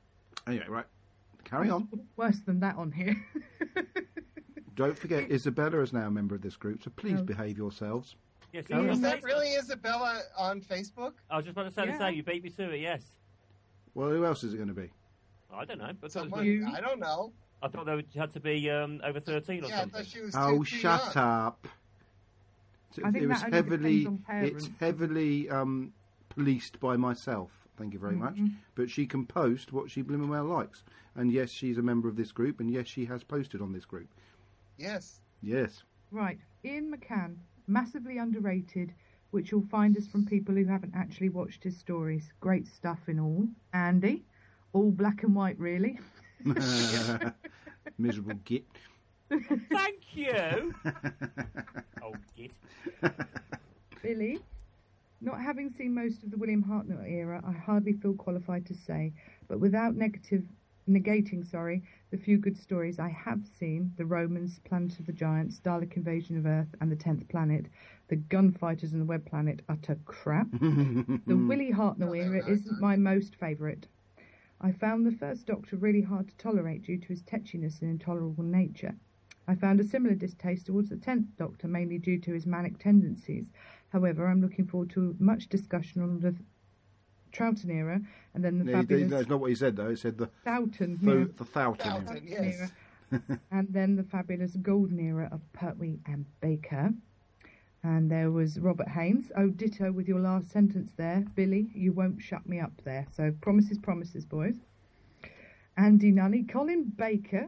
Anyway, right. Carry on. Worse than that on here. Don't forget, Isabella is now a member of this group, so please Oh. behave yourselves. Yes, Carry you- on. Is that really Isabella on Facebook? I was just about to say Yeah. the same. You beat me to it. Yes. Well, who else is it going to be? I don't know, but Someone, You- I don't know. I thought they would- had to be um, over thirteen or Yeah, I something. thought she was Oh, too, too shut young. up. I think it was that only heavily, depends on it's parents. heavily um, policed by myself. Thank you very much. Mhm. But she can post what she blooming well likes. And yes, she's a member of this group, and yes, she has posted on this group. Yes. Yes. Right, Ian McCann, massively underrated, which you'll find is from people who haven't actually watched his stories. Great stuff in all. Andy, all black and white, really. Miserable git. Thank you. Oh, git. Billy, not having seen most of the William Hartnell era, I hardly feel qualified to say, but without negative negating, sorry, the few good stories I have seen, the Romans, Planet of the Giants, Dalek Invasion of Earth, and the Tenth Planet, the Gunfighters and the Web Planet, utter crap. The Willie Hartnell No, they're era not. isn't my most favourite. I found the first Doctor really hard to tolerate due to his tetchiness and intolerable nature. I found a similar distaste towards the tenth Doctor, mainly due to his manic tendencies. However, I'm looking forward to much discussion on the Troughton era and then the Yeah, he- fabulous that's not what he said, though. He said the, Thousand the, era, the Thousand. Thousand, yes. and then the fabulous golden era of Pertwee and Baker. And there was Robert Haynes. Oh, ditto with your last sentence there. Billy, you won't shut me up there. So promises, promises, boys. Andy Nunny, Colin Baker.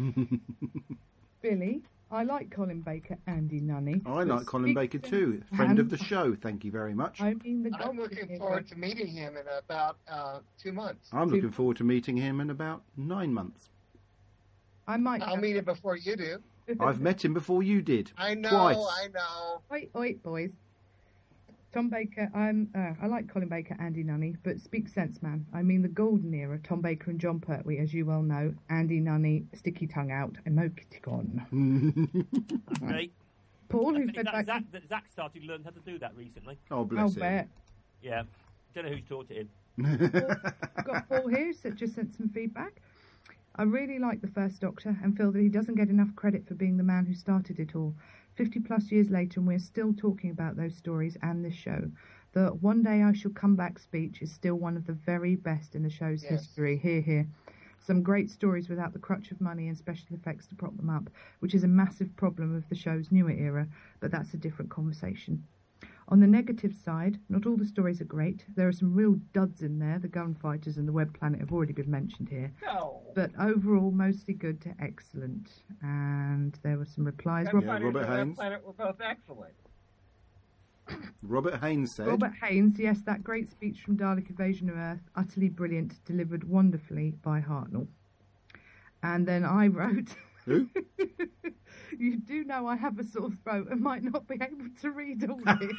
Billy, I like Colin Baker, Andy Nunny. I but like Colin speak Baker sense too. Friend of and- the show. Thank you very much. I mean the I'm golden looking era. forward to meeting him in about uh, two months. I'm looking forward to meeting him in about nine months. I might. I'll meet him before you do. I've met him before you did. I know, Twice. I know. Wait, wait, boys. Tom Baker, I'm. Uh, I like Colin Baker, Andy Nunny, but speak sense, man. I mean the golden era. Tom Baker and John Pertwee, as you well know. Andy Nunny, sticky tongue out, emoticon. Great. Paul, who Zach, fed back. Zach, Zach started learning how to do that recently. Oh, I'll bless him. bet. Yeah. Don't know who's taught it him. I've got Paul here, so just sent some feedback. I really like the first Doctor and feel that he doesn't get enough credit for being the man who started it all. Fifty plus years later, and we're still talking about those stories and this show. The "One Day I Shall Come Back" speech is still one of the very best in the show's Yes. history. Hear, hear. Some great stories without the crutch of money and special effects to prop them up, which is a massive problem of the show's newer era, but that's a different conversation. On the negative side, not all the stories are great. There are some real duds in there. The Gunfighters and the Web Planet have already been mentioned here. No. But overall, mostly good to excellent. And there were some replies. Yeah, Rob- Robert Haynes. Planet were both excellent. Robert Haynes said, Robert Haynes, yes, that great speech from Dalek Invasion of Earth, utterly brilliant, delivered wonderfully by Hartnell. And then I wrote, Who? you do know I have a sore throat and might not be able to read all this.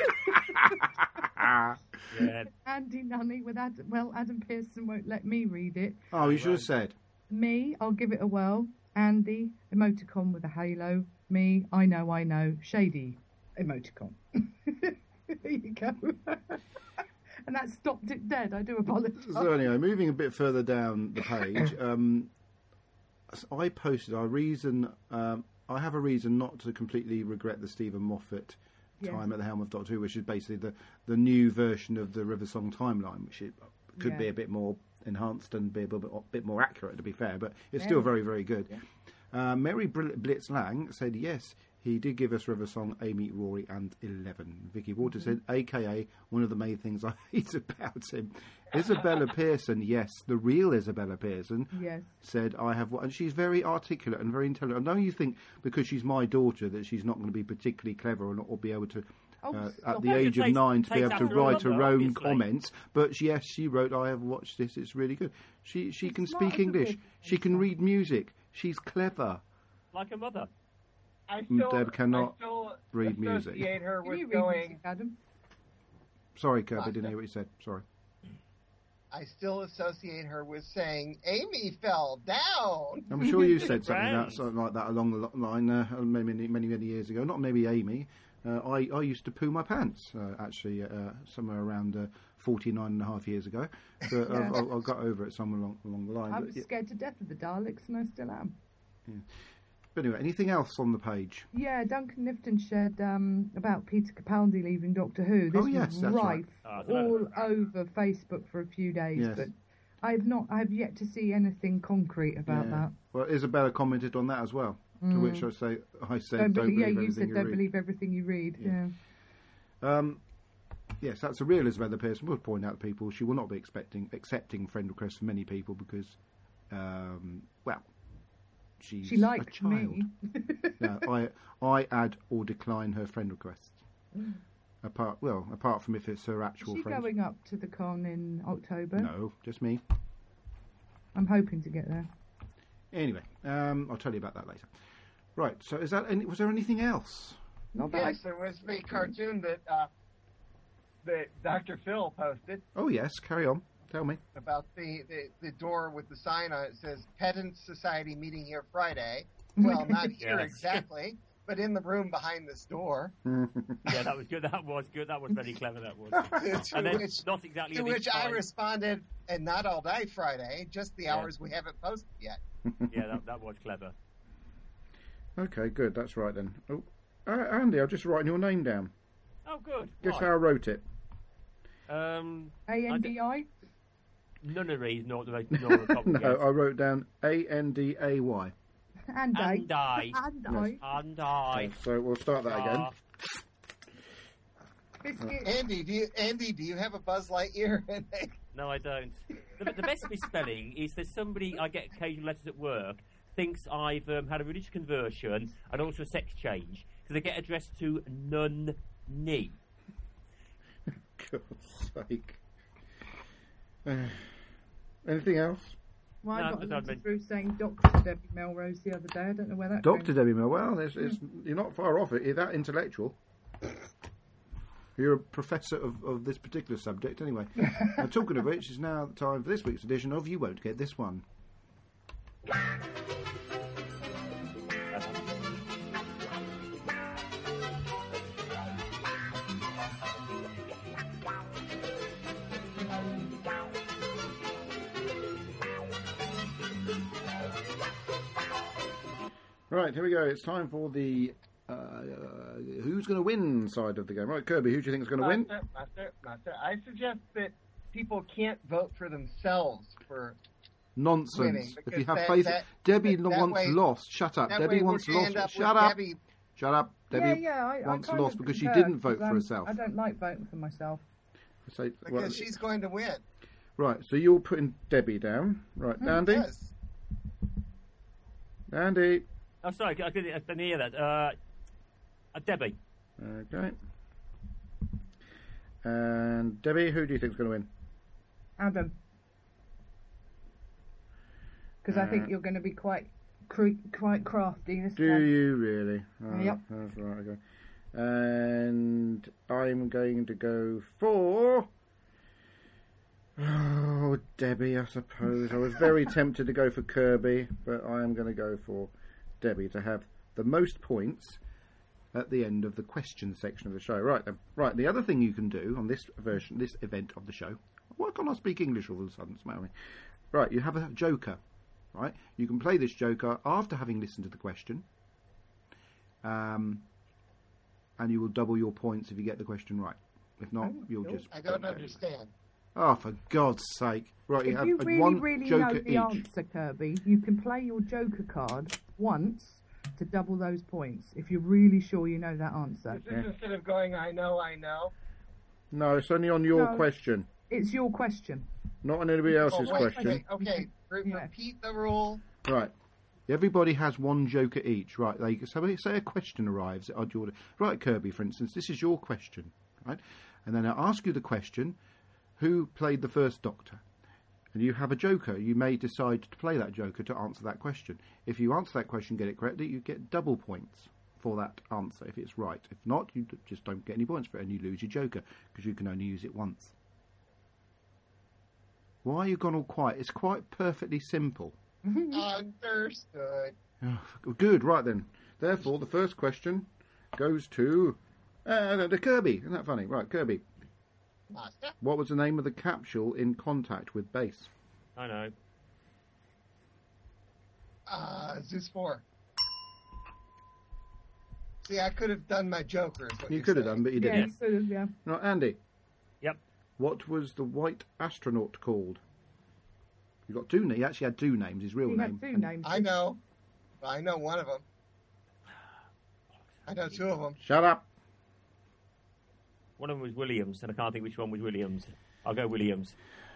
Yeah. Andy Nunny with Adam, well, Adam Pearson won't let me read it. Oh, you should have said. Me, I'll give it a whirl. Andy, emoticon with a halo. Me, I know, I know, shady emoticon. There you go. And that stopped it dead. I do apologise. So anyway, moving a bit further down the page, um, I posted our reason. Um, I have a reason not to completely regret the Stephen Moffat Yes. time at the helm of Doctor Who, which is basically the, the new version of the River Song timeline, which it could Yeah. be a bit more enhanced and be a bit, a bit more accurate, to be fair, but it's Yeah. still very, very good. Uh, Mary Bl- Blitz Lang said yes. He did give us River Song, Amy, Rory, and Eleven. Vicky Walter Mm-hmm. said, A K A one of the main things I hate about him. Isabella Pearson, yes, the real Isabella Pearson, Yes. said, I have, and she's very articulate and very intelligent. I know you think because she's my daughter that she's not going to be particularly clever or not or be able to, Oh, uh, stop. at the No, it age of takes- nine, to be takes able to after a write her number, own obviously. comments. But yes, she wrote, I have watched this, it's really good. She she She's can smart speak as a English, whip. she can read music, she's clever. Like a mother. I still, Deb cannot I still read music. associate her Can with you read going. music, Adam? Sorry, Kirby, didn't hear what you said. Sorry. I still associate her with saying, Amy fell down. I'm sure you said something, that, Friends. something like that along the lo- line uh, many, many, many, many years ago. Not maybe Amy, Uh, I, I used to poo my pants, uh, actually, uh, somewhere around uh, forty-nine and a half years ago. But Yeah. I, I, I got over it somewhere along, along the line. I But, was yeah. scared to death of the Daleks, and I still am. But anyway, anything else on the page? Yeah, Duncan Nifton shared um, about Peter Capaldi leaving Doctor Who. This Oh, yes, was that's right. rife Oh, I don't know. all over Facebook for a few days, Yes. but I've not, I've yet to see anything concrete about Yeah. that. Well, Isabella commented on that as well. To Mm. which I say, I said, Don't don't, believe, yeah, believe you everything said you don't read. believe everything you read. Yeah. Yeah. Um, yes, that's a real Isabella Pearson. We'll point out to people she will not be expecting accepting friend requests from many people because, um, well, she's She a liked child. me. No, I I add or decline her friend requests. Apart, well, apart from if it's her Is actual she friend. going up to the con in October? No, just me. I'm hoping to get there. Anyway, um, I'll tell you about that later. Right. So, is that any, was there anything else? Not that I Yes, there was the cartoon that uh, that Doctor Phil posted Oh yes, carry on. Tell me. about the, the, the door with the sign on it says Pedant Society meeting here Friday. Well, not here Yes. exactly, but in the room behind this door. Yeah, that was good. That was good. That was very clever. That was. to And then which, not exactly. to on his which I time. responded, and not all day Friday, just the Yeah. hours we haven't posted yet. Yeah, that, that was clever. Okay, good. That's right then. Oh, uh, Andy, I'm just writing your name down. Oh, good. Guess Right. how I wrote it. Um, A N D I. nunnery is not the most normal No, topic. I wrote down A N D A Y. And I. And I. And I. And I. So we'll start that again. Ah, Biscuit. Andy, do you, Andy, do you have a Buzz Lightyear? No, I don't. The, the best misspelling is there's somebody I get occasional letters at work thinks I've um, had a religious conversion and also a sex change because they get addressed to nun-ni. God's sake. Uh, anything else? Well, I No, got a but letter I've been- through saying Doctor Debbie Melrose the other day. I don't know where that Doctor came Debbie Mill. Well, it's, it's, you're not far off it. You're that intellectual. You're a professor of, of this particular subject, anyway. Now, talking of which, it's now the time for this week's edition of You Won't Get This One. Right, here we go. It's time for the uh, uh, who's going to win side of the game. Right, Kirby, who do you think is going to win? Master, master, master. I suggest that people can't vote for themselves for Nonsense. winning, If because you have that- faith, that- Debbie that- that wants way- lost. Shut up. that Debbie way wants we're gonna lost. end up Shut with up. Debbie. Shut up, Debbie. Yeah, yeah, I, wants I kind lost of because she concur, didn't vote because for I'm- herself. I don't like voting for myself. Say, Because well, she's going to win. right, so you're putting Debbie down. Right, Andy? Yes. Andy. Oh, sorry, I didn't, I didn't hear that. Uh, uh, Debbie. Okay. And Debbie, who do you think is going to win? Adam. Because I Uh, think you're going to be quite cre- quite crafty this Do time. you really? Oh, Yep. That's right, okay. And I'm going to go for... Oh, Debbie, I suppose. I was very tempted to go for Kirby, but I am going to go for Debbie to have the most points at the end of the question section of the show. Right, then. Right, the other thing you can do on this version, this event of the show... Why can't I speak English all of a sudden, smell me? Right, you have a joker. Right, you can play this joker after having listened to the question, um, and you will double your points if you get the question right. If not, Oh, you'll cool. just. I don't understand. Oh, for God's sake! Right, you If have you uh, really, one really joker know the each. answer, Kirby, you can play your Joker card once to double those points. If you're really sure you know that answer, this is instead of going, I know, I know. No, it's only on your No. question, it's your question. not on anybody Oh, else's wait, question. okay, okay. Re- Yeah. Repeat the rule. Right. Everybody has one joker each. Right. They so say a question arrives at odd order. Right, Kirby, for instance, this is your question, right? And then I ask you the question: who played the first Doctor? And you have a joker. You may decide to play that joker to answer that question. If you answer that question, get it correctly, you get double points for that answer if it's right. If not, you d- just don't get any points for it, and you lose your joker because you can only use it once. Why are you gone all quiet? It's quite perfectly simple. Understood. Oh, good, right then. Therefore, the first question goes to Uh, the Kirby. Isn't that funny? Right, Kirby. Master. What was the name of the capsule in contact with base? I know. Uh, Zeus four. See, I could have done my Joker. Is what You you're could have saying. done, but you Yeah, didn't. you could have, yeah. Right, Andy. Yep. What was the white astronaut called? You got two. na- He actually had two names. His real He name. had two names. I know. I know one of them. I know two of them. Shut up. One of them was Williams, and I can't think which one was Williams. I'll go Williams.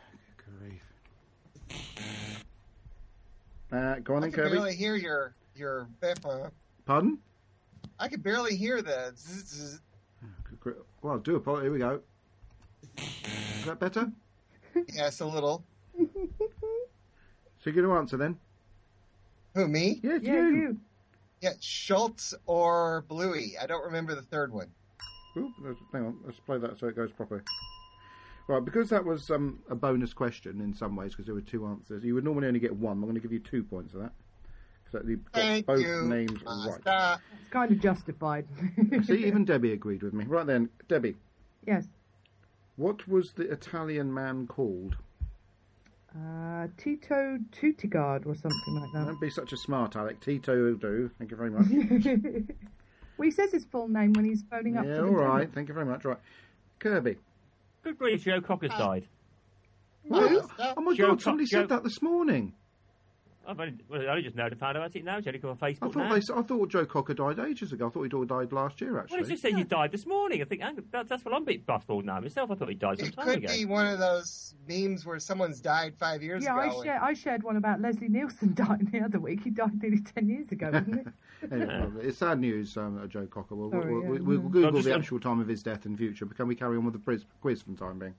Uh, go on I then, can Kirby. barely hear your your. uh, Pardon? I can barely hear the. zzz, zzz. Well, do a Here we go. Is that better? Yes, a little. So you're going to answer then? Who, me? Yeah, it's Yeah, you. you. Yeah, Schultz or Bluey. I don't remember the third one. Ooh, let's- hang on, let's play that so it goes properly. Right, because that was um, a bonus question in some ways, because there were two answers. You would normally only get one. I'm going to give you two points for that. Because you got Thank both you, names right. Master. It's kind of justified. See, even Debbie agreed with me. Right then, Debbie, Yes. what was the Italian man called? Uh, Tito Tutigard or something like that. Don't be such a smart Alec. Tito do. Thank you very much. Well, he says his full name when he's phoning up. Yeah, for the all right. demo. Thank you very much. Right. Kirby. Good grief, Joe Cocker's Uh, died. What? Master. Oh my Joe God, somebody Co- said Joe- that this morning. I've only, well, I only just know to find about it now. It's only come on I Facebook thought now. they, I thought Joe Cocker died ages ago. I thought he'd all died last year, actually. Well, it just says he died this morning. I think hang on, that, that's what I'm a bit baffled now myself. I thought he died some It time could ago. be one of those memes where someone's died five years Yeah, I, ago. share, I shared one about Leslie Nielsen dying the other week. He died nearly ten years ago, wasn't it? Anyway, well, it's sad news, um, uh, Joe Cocker. We'll, Sorry, we'll, yeah. we'll, we'll Mm. Google No, just- the actual time of his death in future. But can we carry on with the quiz, quiz for the time being?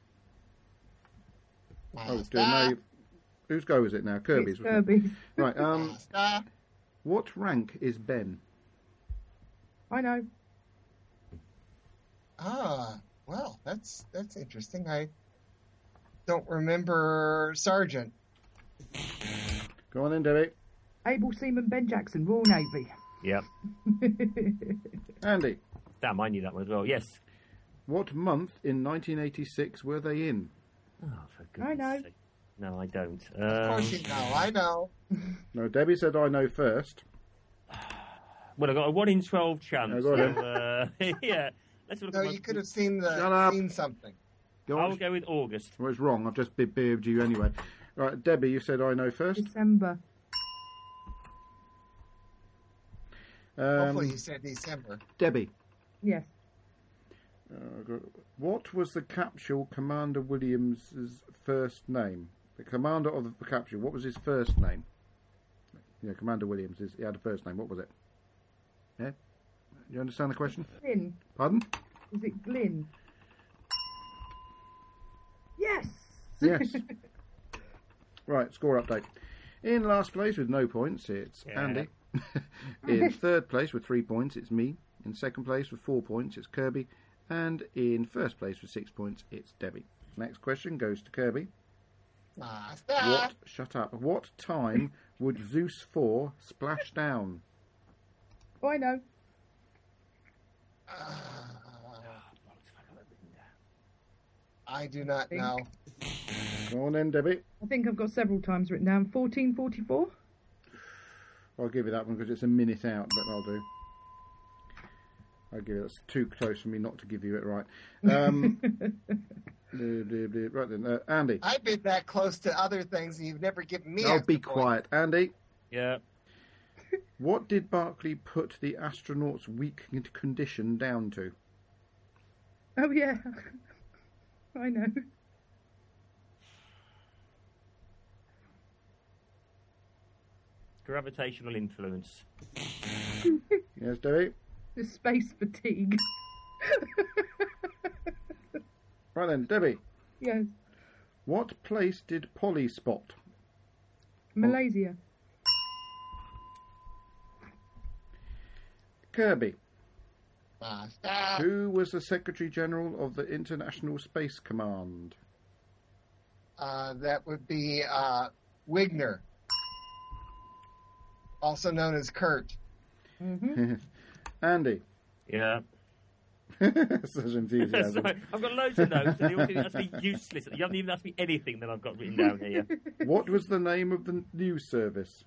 Oh, Master. dear, now you- whose go is it now? Kirby's. It's wasn't it? Kirby's. Right. Um, Master. what rank is Ben? I know. Ah, well, that's that's interesting. I don't remember Sergeant. Go on then, Debbie. Able Seaman Ben Jackson, Royal Navy. Yep. Andy. Damn, I knew that one as well. Yes. What month in nineteen eighty-six were they in? Oh, for goodness I know. sake. No, I don't. Of course Um, you know. I know. No, Debbie said I know first. well, I got a one in twelve chance. I got it. so, uh, yeah. Let's look No, at my- you could have seen the Shut up. seen something. Go I'll on. go with August. Well, it's wrong. I've just bib- bibbed you anyway. Right, Debbie, you said I know first. December. Hopefully, Um, you said December. Debbie. Yes. Uh, go- what was the capsule Commander Williams' first name? The commander of the capsule. What was his first name? Yeah, Commander Williams. His, he had a first name. What was it? Yeah. You understand the question? Glyn. Pardon? Was it Glyn? Yes. Yes. Right. Score update. In last place with no points, it's Yeah. Andy. In third place with three points, it's me. In second place with four points, it's Kirby. And in first place with six points, it's Debbie. Next question goes to Kirby. Master. What? Shut up. What time would Zeus four splash down? Oh, I know. I do not know. Go on then, Debbie. I think I've got several times written down. fourteen forty-four. I'll give you that one because it's a minute out, but I'll do. I'll give you that's too close for me not to give you it right. Um, blah, blah, blah. Right then, uh, Andy. I've been that close to other things, and you've never given me. I'll extra be points. quiet, Andy. Yeah. What did Barclay put the astronauts' weak condition down to? Oh, yeah. I know. Gravitational influence. Yes, Debbie. The space fatigue. Right then, Debbie. Yes. What place did Polly spot? Malaysia. Kirby. Master. Who was the Secretary General of the International Space Command? Uh, that would be uh, Wigner, also known as Kurt. Mm-hmm. Andy. Yeah. Such enthusiasm. Sorry, I've got loads of notes, and they all seem actually useless. You haven't even asked me anything that I've got written down here. What was the name of the news service?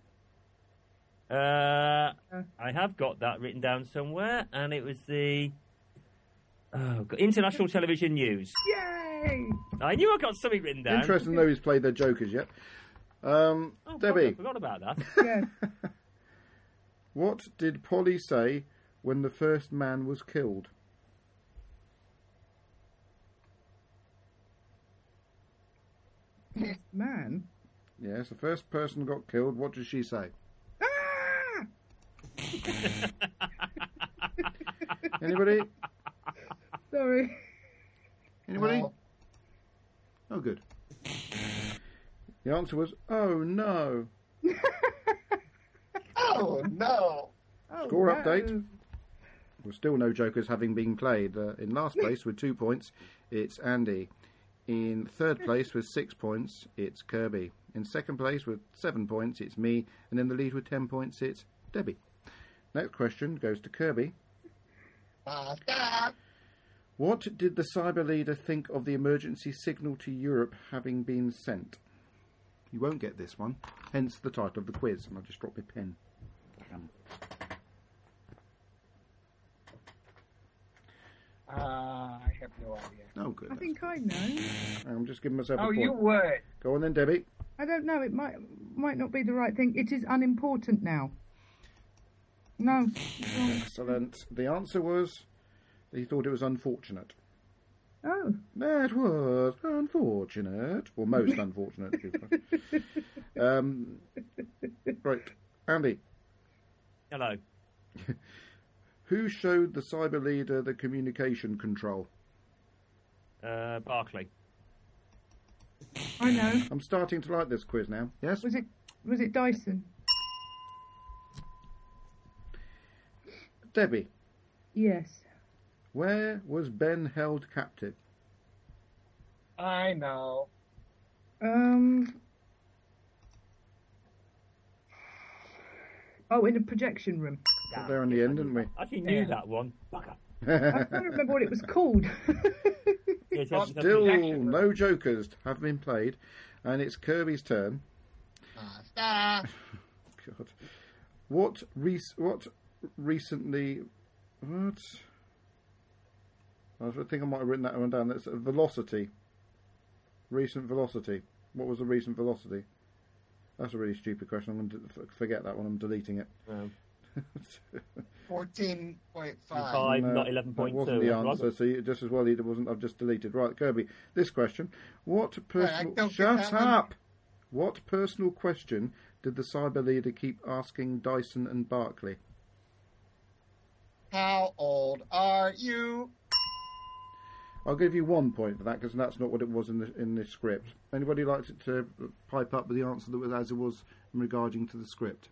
Uh, I have got that written down somewhere, and it was the oh, God, International Television News. Yay! I knew I got something written down. Interesting, nobody's played their jokers yet. Um, Oh, Debbie, I forgot about that. Yeah. what did Polly say when the first man was killed? Man. Yes, the first person got killed. What did she say? Ah! Anybody? Sorry. Anybody? No. Oh, good. The answer was, oh no. Oh no! Oh, Score no. update. Well, still no jokers having been played. Uh, in last place with two points, it's Andy. In third place with six points, it's Kirby. In second place with seven points, it's me. And in the lead with ten points, it's Debbie. Next question goes to Kirby. Basta! What did the cyber leader think of the emergency signal to Europe having been sent? You won't get this one, hence the title of the quiz. And I just dropped my pen. Um, Uh, I have no idea. oh, good. I think I know. I'm just giving myself Oh, a point. you would. Go on then, Debbie. I don't know. It might might not be the right thing. It is unimportant now. No. it's wrong. Excellent. The answer was he thought it was unfortunate. Oh. That was unfortunate. Or most unfortunate. um, right. Andy, Hello. who showed the cyber leader the communication control? Uh, Barclay. I know. I'm starting to like this quiz now. Yes? Was it was it Dyson? Debbie, Yes. where was Ben held captive? I know. Um. Oh, in a projection room. Got there in the end, didn't we? I actually knew Yeah. that one. Bugger. I can't remember what it was called. Yes, yes, yes, Still, yes. no jokers have been played, and it's Kirby's turn. Basta! God, what re- what recently? What? I think I might have written that one down. That's velocity. Recent velocity. What was the recent velocity? That's a really stupid question. I'm going to forget that one. I'm deleting it. Um, fourteen point five. Five, No, not eleven that point two. wasn't the answer. So you, just as well it wasn't. I've just deleted. Right, Kirby. This question: What personal? don't get Shut that one. up. What personal question did the cyber leader keep asking Dyson and Barclay? How old are you? I'll give you one point for that because that's not what it was in the in the script. Anybody like to, to pipe up with the answer that was as it was in regarding to the script?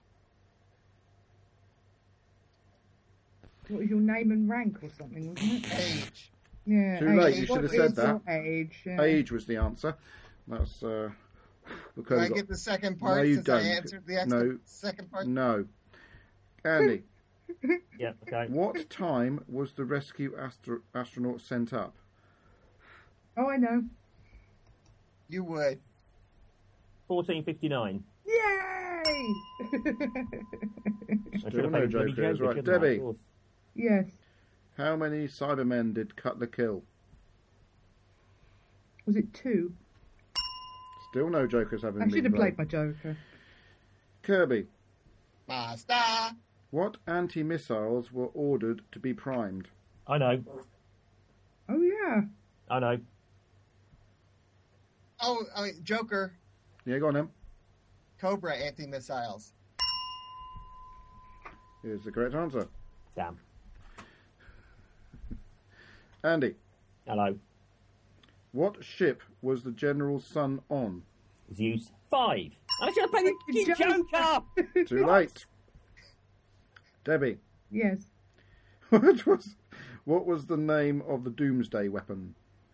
What was your name and rank or something, wasn't it? Age. Yeah. Too age. late, you should What have said is your that. Age. Yeah. Age was the answer. That's uh, Do because I get the second part No, you since don't. I answered the ex- No. second part? no. Andy, Yeah, okay. what time was the rescue astro- astronaut sent up? Oh, I know. You would. fourteen fifty-nine. Yay! Still no jokers, right? Debbie, Yes. how many Cybermen did Cutler kill? Was it two? Still no jokers having I been should have played. played my Joker. Kirby, Basta! what anti-missiles were ordered to be primed? I know. Oh, yeah. I know. Oh, I mean, Joker, Yeah, go on then. Cobra anti-missiles. Here's the correct answer. Damn. Andy, Hello. what ship was the General's son on? Zeus. Five. I should have played the Joker. Joker. Too late. Debbie, Yes. what was what was the name of the Doomsday weapon?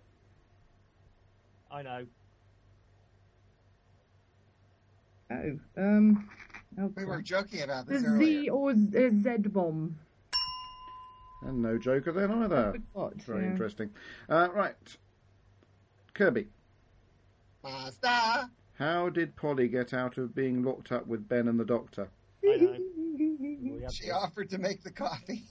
I know. Oh. Um. Oh, We were crap. joking about The this Z earlier. or Z Z bomb. And no Joker then either. What? Very Yeah. interesting. Uh, right. Kirby, Master. how did Polly get out of being locked up with Ben and the Doctor? I know. We have She this. offered to make the coffee.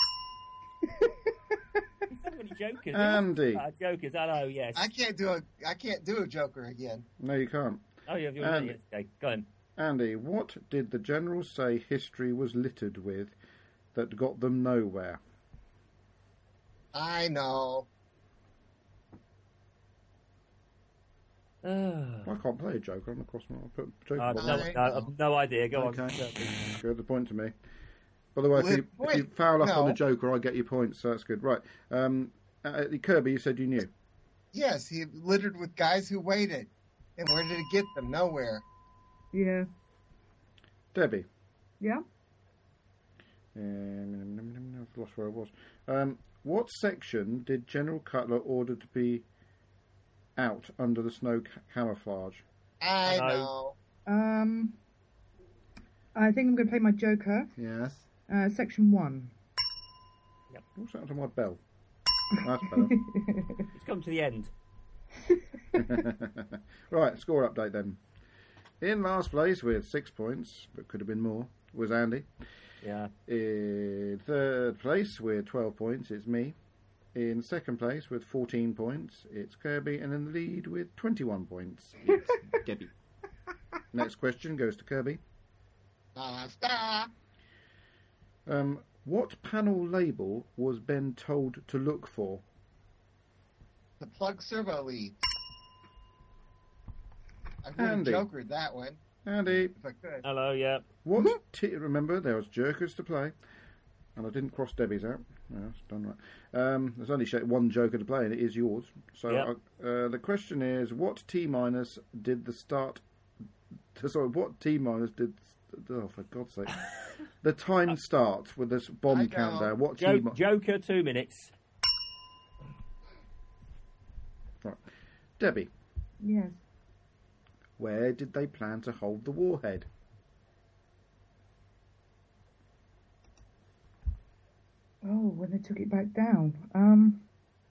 So many jokers. Andy. Uh, jokers, hello, yes. I can't do a I can't do a Joker again. No, you can't. Oh, you have your And- yes, okay. Go on. Andy, what did the general say history was littered with that got them nowhere? I know. I can't play a Joker. I'm across my. I'll put Joker. I've box. no, I no, I've no idea. Go Okay. on. Good, the point to me. By the way, if Well, you, if wait, you foul up no. on the Joker, I get your points, so that's good. Right. Um, uh, Kirby, you said you knew. Yes, he littered with guys who waited. And where did it get them? Nowhere. Yeah. Debbie. Yeah. Um, I've lost where I was. Um, what section did General Cutler order to be out under the snow ca- camouflage? I Hello. know. Um, I think I'm going to play my Joker. Yes. Uh, section one. What's happened to my bell? That's better. It's come to the end. Right, score update then. In last place with six points, but could have been more, was Andy. Yeah. In third place with twelve points, it's me. In second place with fourteen points, it's Kirby. And in the lead with twenty-one points, it's Debbie. Next question goes to Kirby. Master. Um, what panel label was Ben told to look for? The plug servo lead. I would have Andy. Jokered that one Andy, if I could. Hello, yeah. what? T- remember, there was Jokers to play, and I didn't cross Debbie's out. No, that's done right. Um, there's only sh- one Joker to play, and it is yours. So Yep. uh, uh, the question is, what T minus did the start? Sorry, what T minus did? Oh, for God's sake! The time start with this I bomb know. countdown. What T? Jo- mi- Joker, two minutes. Right. Debbie, Yes. where did they plan to hold the warhead? Oh, when they took it back down. Um,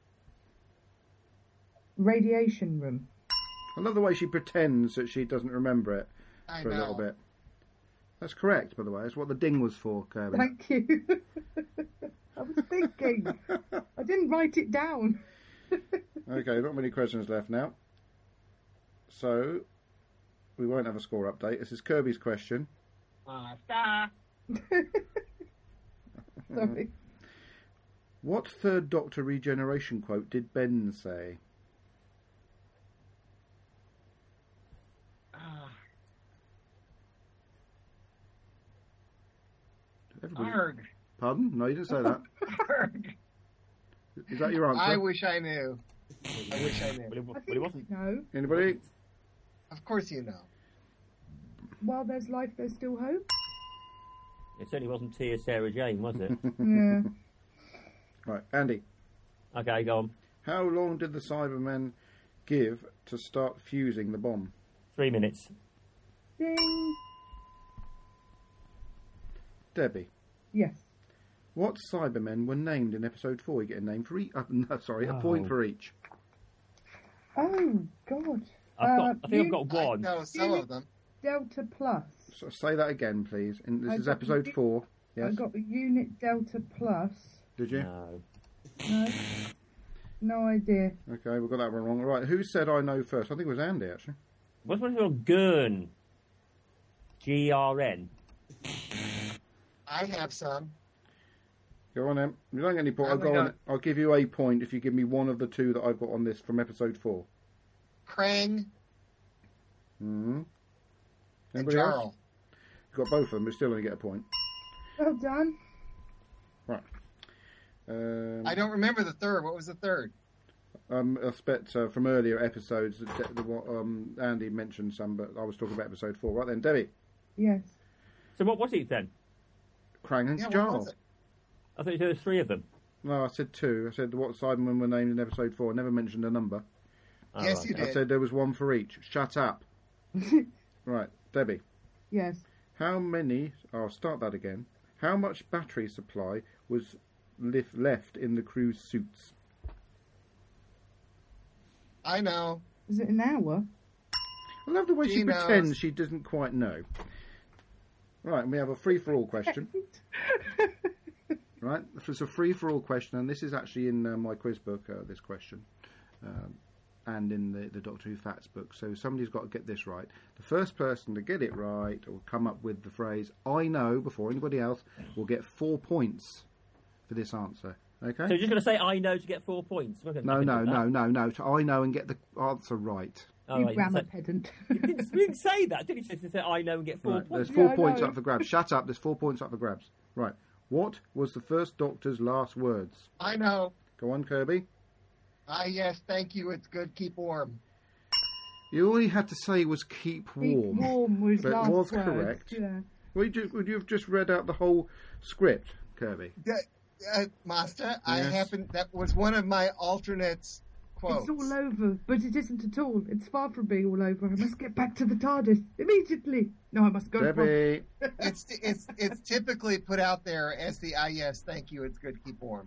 radiation room. I love the way she pretends that she doesn't remember it I for know. a little bit. That's correct, by the way. That's what the ding was for, Kirby. Thank you. I was thinking. I didn't write it down. Okay, not many questions left now. So, we won't have a score update. This is Kirby's question. Master. Sorry. What Third Doctor regeneration quote did Ben say? Ah, Everybody- Arg. Pardon? No, you didn't say that. Arg. Is that your answer? I wish I knew. I wish I But knew. it, I but think it wasn't. No. Anybody? Of course you know. While there's life, there's still hope. It certainly wasn't Tia Sarah Jane, was it? Yeah. Right, Andy. Okay, go on. How long did the Cybermen give to start fusing the bomb? Three minutes. Ding. Debbie. Yes. What Cybermen were named in episode four? You get a name for each. Uh, no, sorry, a Oh. point for each. Oh God. I've got, Uh, I think you- I've got I one. know some of them. Delta Plus. So say that again, please. And this I is got episode the- four. I Yes. got the Unit Delta Plus. Did you? No. No. No idea. Okay, we've got that one wrong. Right, who said I know first? I think it was Andy, actually. What's one called? Gurn. G R N. I have some. Go on, Em. You don't get any point. I'll I've go on. got- I'll give you a point if you give me one of the two that I've got on this from episode four. Krang Hmm. and Anybody else? Jarl. You've got both of them, but still only get a point. Well done. Right. Um, I don't remember the third. What was the third? Um, I expect uh, from earlier episodes that De- the, what, um, Andy mentioned some, but I was talking about episode four. Right then, Debbie, Yes. So what was it then? Krang and Yeah, what Jarl. was it? I thought there was three of them. No, I said two. I said what Cybermen were named in episode four. I never mentioned a number. Oh, Yes, right. you I did. said there was one for each. Shut up. Right, Debbie. Yes. How many? I'll start that again. How much battery supply was lif- left in the crew's suits? I know. Is it an hour? I love the way she, She pretends knows. she doesn't quite know. Right, and we have a free-for-all question. Right, it's a free-for-all question, and this is actually in uh, my quiz book, uh, this question, um, and in the, the Doctor Who Facts book. So somebody's got to get this right. The first person to get it right, or come up with the phrase, I know, before anybody else, will get four points for this answer. Okay? So you're just going to say I know to get four points? We're gonna- No, I can no, do that. no, no, no. So I know and get the answer right. Oh, you right, grammar so- pedant. You didn't, you didn't say that, did you? Just say I know and get four Right, points. there's four Yeah, I points know. up for grabs. Shut up, there's four points up for grabs. Right. What was the first Doctor's last words? I know. Go on, Kirby. Ah, yes, thank you. It's good. Keep warm. You all you had to say was keep warm. Keep warm was But it last was word. correct. Yeah. Would you, would you have just read out the whole script, Kirby? Uh, uh, Master, I Yes. happen that was one of my alternates quotes. It's all over, but it isn't at all. It's far from being all over. I must get back to the TARDIS immediately. No, I must go. Debbie. It's it's it's typically put out there as the ah yes, thank you. It's good. Keep warm.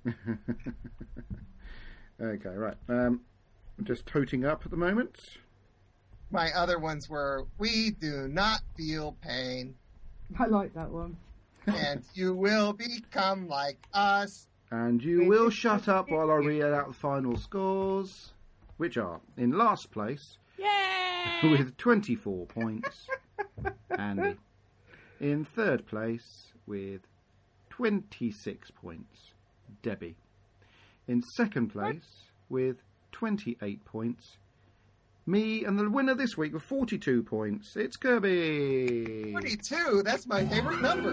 Okay, right. Um, I'm just toting up at the moment. My other ones were we do not feel pain, I like that one. and you will become like us. And you will shut up while I read out the final scores, which are in last place with twenty-four points, Andy. In third place with twenty-six points, Debbie. In second place with twenty-eight points, me, and the winner this week with forty-two points, it's Kirby. Forty-two. That's my favorite number.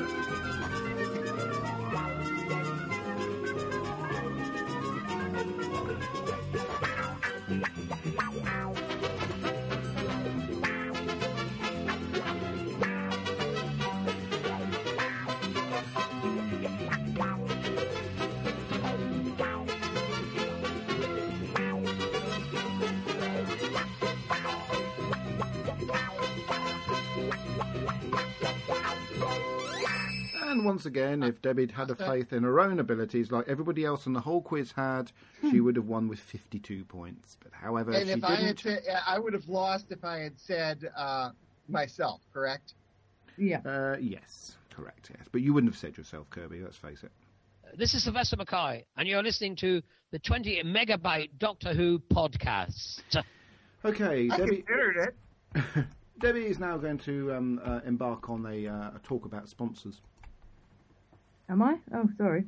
And once again, if Debbie had a faith in her own abilities like everybody else in the whole quiz had, she would have won with fifty-two points. But however, And she if I had, didn't. said, I would have lost if I had said uh, myself. Correct? Yeah. Uh, yes, correct, yes. But you wouldn't have said yourself, Kirby, let's face it. This is Sylvester Mackay, and you're listening to the twenty megabyte Doctor Who podcast. Okay, I Debbie. considered it. Debbie is now going to um, uh, embark on a, uh, a talk about sponsors. Am I? Oh, sorry.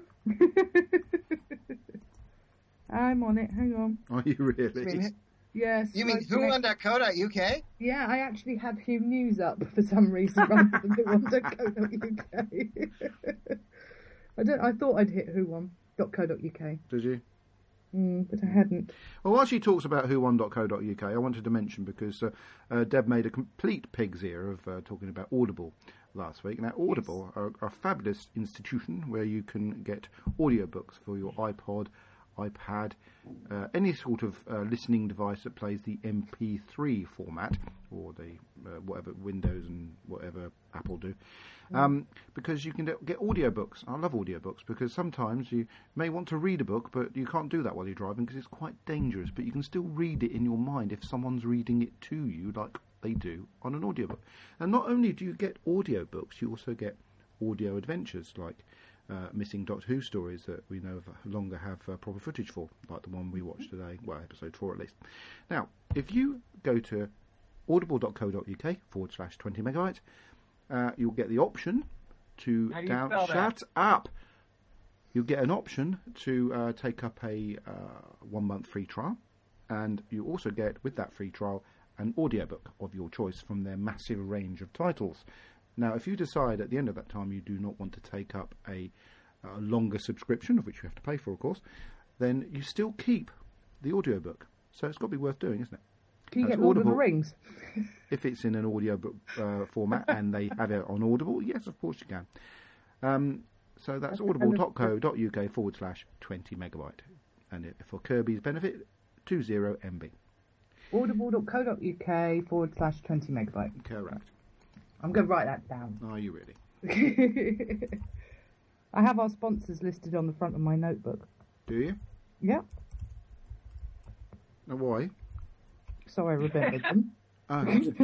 I'm on it. Hang on. Are you You really? mean, Yes. you mean right, who right. on dot co dot U K? Yeah, I actually had Who News up for some reason rather than who on dot co dot U K. I don't. I thought I'd hit who on dot co dot U K, Did you? mm, but I hadn't. Well, while she talks about who on dot co dot U K, I wanted to mention because uh, uh, Deb made a complete pig's ear of uh, talking about Audible last week. Now, Audible are, are a fabulous institution where you can get audiobooks for your iPod, iPad, uh, any sort of uh, listening device that plays the M P three format, or the uh, whatever Windows and whatever Apple do. Um, because you can get audiobooks. I love audiobooks because sometimes you may want to read a book, but you can't do that while you're driving because it's quite dangerous. But you can still read it in your mind if someone's reading it to you, like they do on an audiobook. And not only do you get audiobooks, you also get audio adventures like uh, missing Doctor Who stories that we no longer have uh, proper footage for, like the one we watched today, well, episode four at least. Now, if you go to audible dot co dot U K forward slash twenty megabytes, Uh, you'll get the option to How do you down. spell that? Shut up. You'll get an option to uh, take up a uh, one month free trial, and you also get with that free trial an audiobook of your choice from their massive range of titles. Now, if you decide at the end of that time you do not want to take up a, a longer subscription, of which you have to pay for, of course, then you still keep the audiobook. So it's got to be worth doing, isn't it? Can you That's get Lord of the Audible. Rings? If it's in an audiobook uh, format and they have it on Audible, yes, of course you can. Um, so that's audible dot co dot U K forward slash twenty megabyte. And it, for Kirby's benefit, two zero M B. audible dot co dot U K forward slash twenty megabyte. Correct. I'm going to write that down. Are you really? I have our sponsors listed on the front of my notebook. Do you? Yeah. Now, why? So I remembered them. Oh.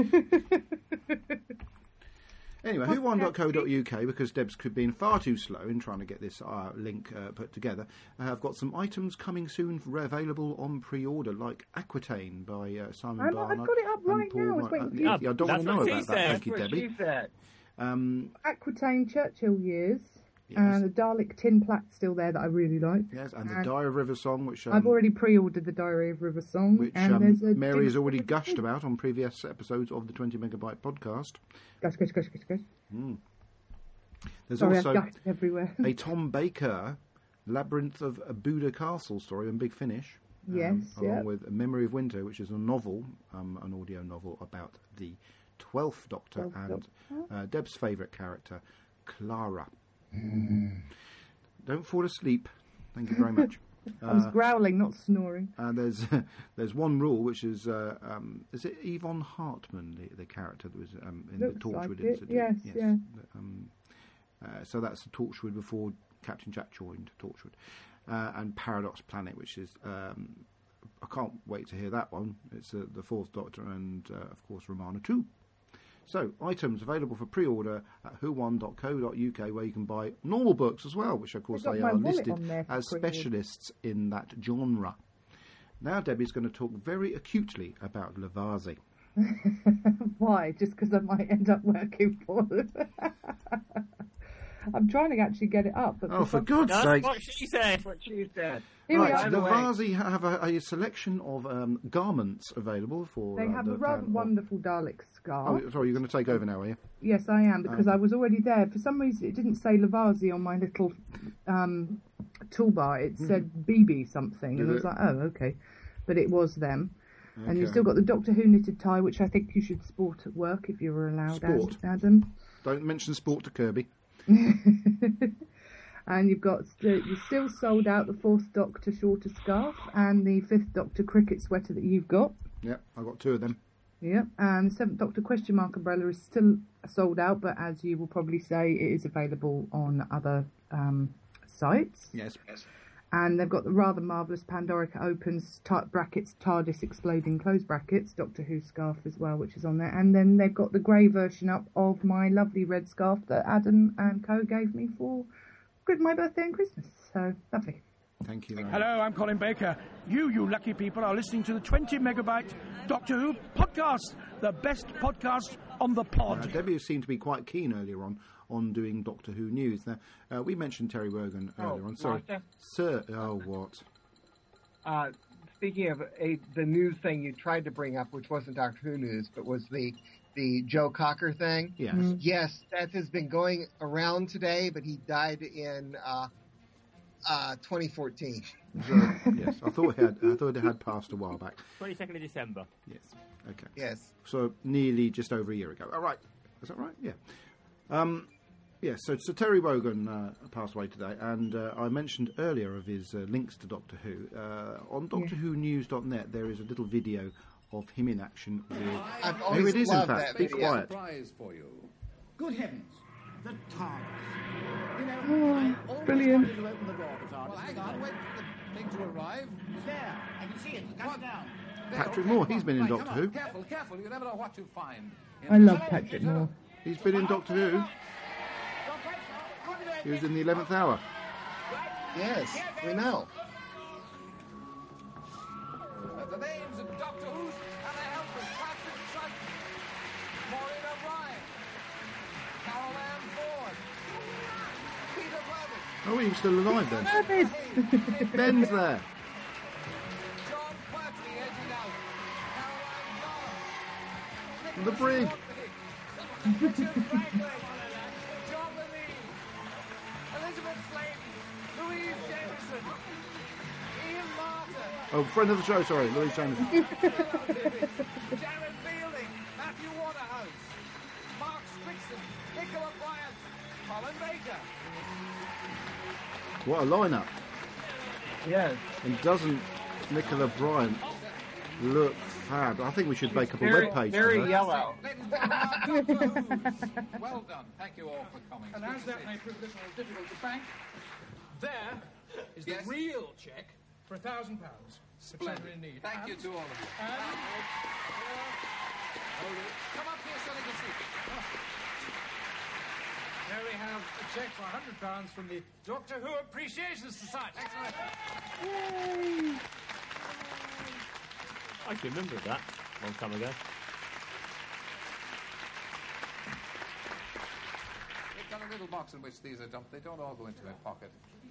Anyway, who won dot co dot U K, because Deb's could been far too slow in trying to get this uh, link uh, put together. Uh, I've got some items coming soon, for, available on pre-order, like Aquitaine by uh, Simon I'm, Barnett. I've got it up right now. I was waiting for you. Uh, yeah, I don't want to know about that. Thank you, That's what Debbie. she said. Um, Aquitaine Churchill Years. Yes. And the Dalek tin plate's still there that I really like. yes, and the Diary of River Song, which um, I've already pre-ordered the Diary of River Song. which and um, there's a Mary has tin- already gushed about on previous episodes of the twenty megabyte podcast. Gush, gush, gush, gush, gush. Mm. There's Sorry, also I've gushed everywhere. a Tom Baker Labyrinth of Buda Castle story on Big Finish. um, Yes, along yeah. with Memory of Winter, which is a novel, um, an audio novel about the Twelfth Doctor Twelfth and Doctor. uh, Deb's favourite character, Clara. Don't fall asleep. Thank you very much. I was Uh, growling, not snoring. and there's there's one rule, which is uh, um, is it Yvonne Hartman, the, the character that was um, in Looks the Torchwood like it, incident? yes, yeah. Um, uh, so that's the Torchwood before Captain Jack joined Torchwood, uh, and Paradox Planet, which is um, I can't wait to hear that one. It's uh, the Fourth Doctor and uh, of course Romana too. So, items available for pre-order at who won dot co dot U K, where you can buy normal books as well, which of course They've got they my are wallet listed on there for as pre-order. specialists in that genre. Now Debbie's going to talk very acutely about Lavazzi. Why? Just because I might end up working for them. I'm trying to actually get it up. But Oh, for some- God's That's sake. what she said. What she said. Here we Right, are. Lavazzi have a, a selection of um, garments available for They uh, have the a rather fan of- wonderful Dalek scarf. Oh, sorry, you're going to take over now, are you? Yes, I am, because Um, I was already there. For some reason, it didn't say Lavazzi on my little um, toolbar. It said B B something, and Did I was it? like, oh, okay. But it was them. And you've Okay. still got the Doctor Who knitted tie, which I think you should sport at work if you were allowed, Sport. Adam. Don't mention sport to Kirby. And you've got st- you still sold out the Fourth Doctor shorter scarf and the Fifth Doctor cricket sweater that you've got. Yeah, I've got two of them. Yep, and the Seventh Doctor question mark umbrella is still sold out, but as you will probably say, it is available on other um, sites. Yes. yes. And they've got the rather marvellous Pandorica Opens t- brackets TARDIS exploding close brackets Doctor Who scarf as well, which is on there. And then they've got the grey version up of my lovely red scarf that Adam and Co gave me for my birthday and Christmas. So lovely. Thank you very much. Hello, I'm Colin Baker. You, you lucky people, are listening to the twenty megabyte Doctor Who podcast, the best podcast on the pod. Uh, Debbie seemed to be quite keen earlier on on doing Doctor Who news. Now, uh, we mentioned Terry Wogan earlier Oh, on. Sorry. Martha? Sir, oh, what? Uh, speaking of a, the news thing you tried to bring up, which wasn't Doctor Who news, but was the the Joe Cocker thing. Yes. Mm. Yes, that has been going around today, but he died in uh, uh, twenty fourteen. So, yes, I thought it had. I thought it had passed a while back. twenty-second of December. Yes. Okay. Yes. So nearly just over a year ago. All right. Is that right? Yeah. Um, yes. So, so Terry Wogan uh, passed away today, and uh, I mentioned earlier of his uh, links to Doctor Who. Uh, on Doctor Who News dot net, there is a little video of him in action with. I've Here always it is, in loved fact. that Be video. quiet. Surprise for you. Good heavens, the TARDIS. You know, Oh, I always brilliant. wanted to open the door of the TARDIS. Well, hang on, wait for the thing to arrive. It's there. I can see it. It's coming down. There, Patrick okay. Moore, he's been in Right, Doctor come on. Who. Careful, careful. You never know what you find. I love Patrick Moore. He's been in Doctor Who. He was in the eleventh hour. Yes, we know. The names of Doctor Who's and the helpers: Patrick Troughton, Maureen O'Brien, Carol Ann Ford, Peter Blevins, Oh, he was still alive then. Service. Ben's there. John Quattrey edging out, Caroline Dodd, The brig. Richard Franklin, John Levine, Elizabeth Sladen, Louise Jameson, Ian Martin, Oh, friend of the show, sorry, Louise Jameson. Jared Fielding, Matthew Waterhouse, Mark Strickson, Nicola Bryant, Colin Baker. What a lineup. Yes. And doesn't Nicola Bryant look fab. I think we should make up a Very, web page. very for that. yellow. Well done. Thank you all for coming. And as that may prove a little difficult to bank, there is the Yes. real cheque for a thousand pounds. Splendid. In need. Thank you And- to all of you. And Come up here so they can see. there we have a cheque for a hundred pounds from the Doctor Who Appreciation Society. Yay. I actually remember that a long time ago. We've got a little box in which these are dumped. They don't all go into my pocket.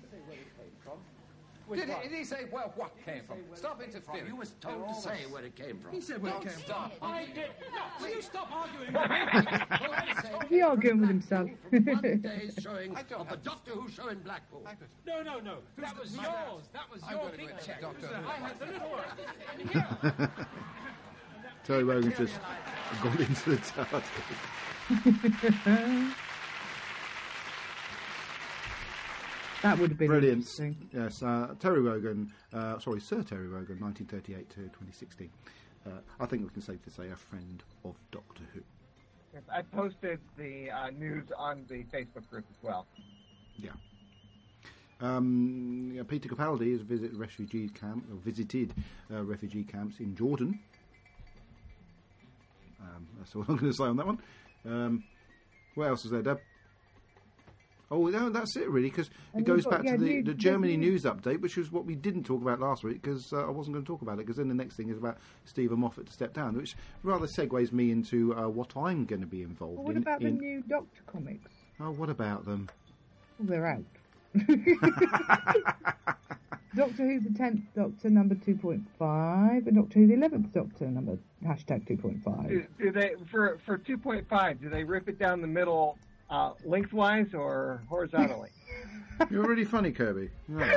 With Did what? he, did he say, well, what came from? Stop interfering. You was told to say where it came from. He said where Don't it came stop. from. I did. No, will you stop arguing with me? Is he arguing with himself? From one day's showing I don't of the have to- Doctor Who show in Blackpool. No, no, no. That was yours. That was I'm your going to go big and cheque. check Doctor Who. I had the little one. In here. Terry Wogan's just gone into the TARDIS. That would have been Brilliant. interesting. Yes, uh, Terry Wogan, uh, sorry, Sir Terry Wogan, nineteen thirty-eight to twenty sixteen. Uh, I think we can safely say a friend of Doctor Who. Yes, I posted the uh, news on the Facebook group as well. Yeah. Um, yeah, Peter Capaldi has visited refugee camp, or visited uh, refugee camps in Jordan. Um, that's all I'm going to say on that one. Um, what else is there, Deb? Oh, no, that's it really, because it And goes you've got- back yeah, to the, new- the there's Germany new- news update, which was what we didn't talk about last week, because uh, I wasn't going to talk about it, because then the next thing is about Stephen Moffat to step down, which rather segues me into uh, what I'm going to be involved Well, what in. about in the new Doctor comics? Oh, what about them? Well, they're out. Doctor Who the tenth Doctor number two point five and Doctor Who the eleventh Doctor number hashtag two point five. Do, do they for for two point five? Do they rip it down the middle uh, lengthwise or horizontally? You're really funny, Kirby. Right.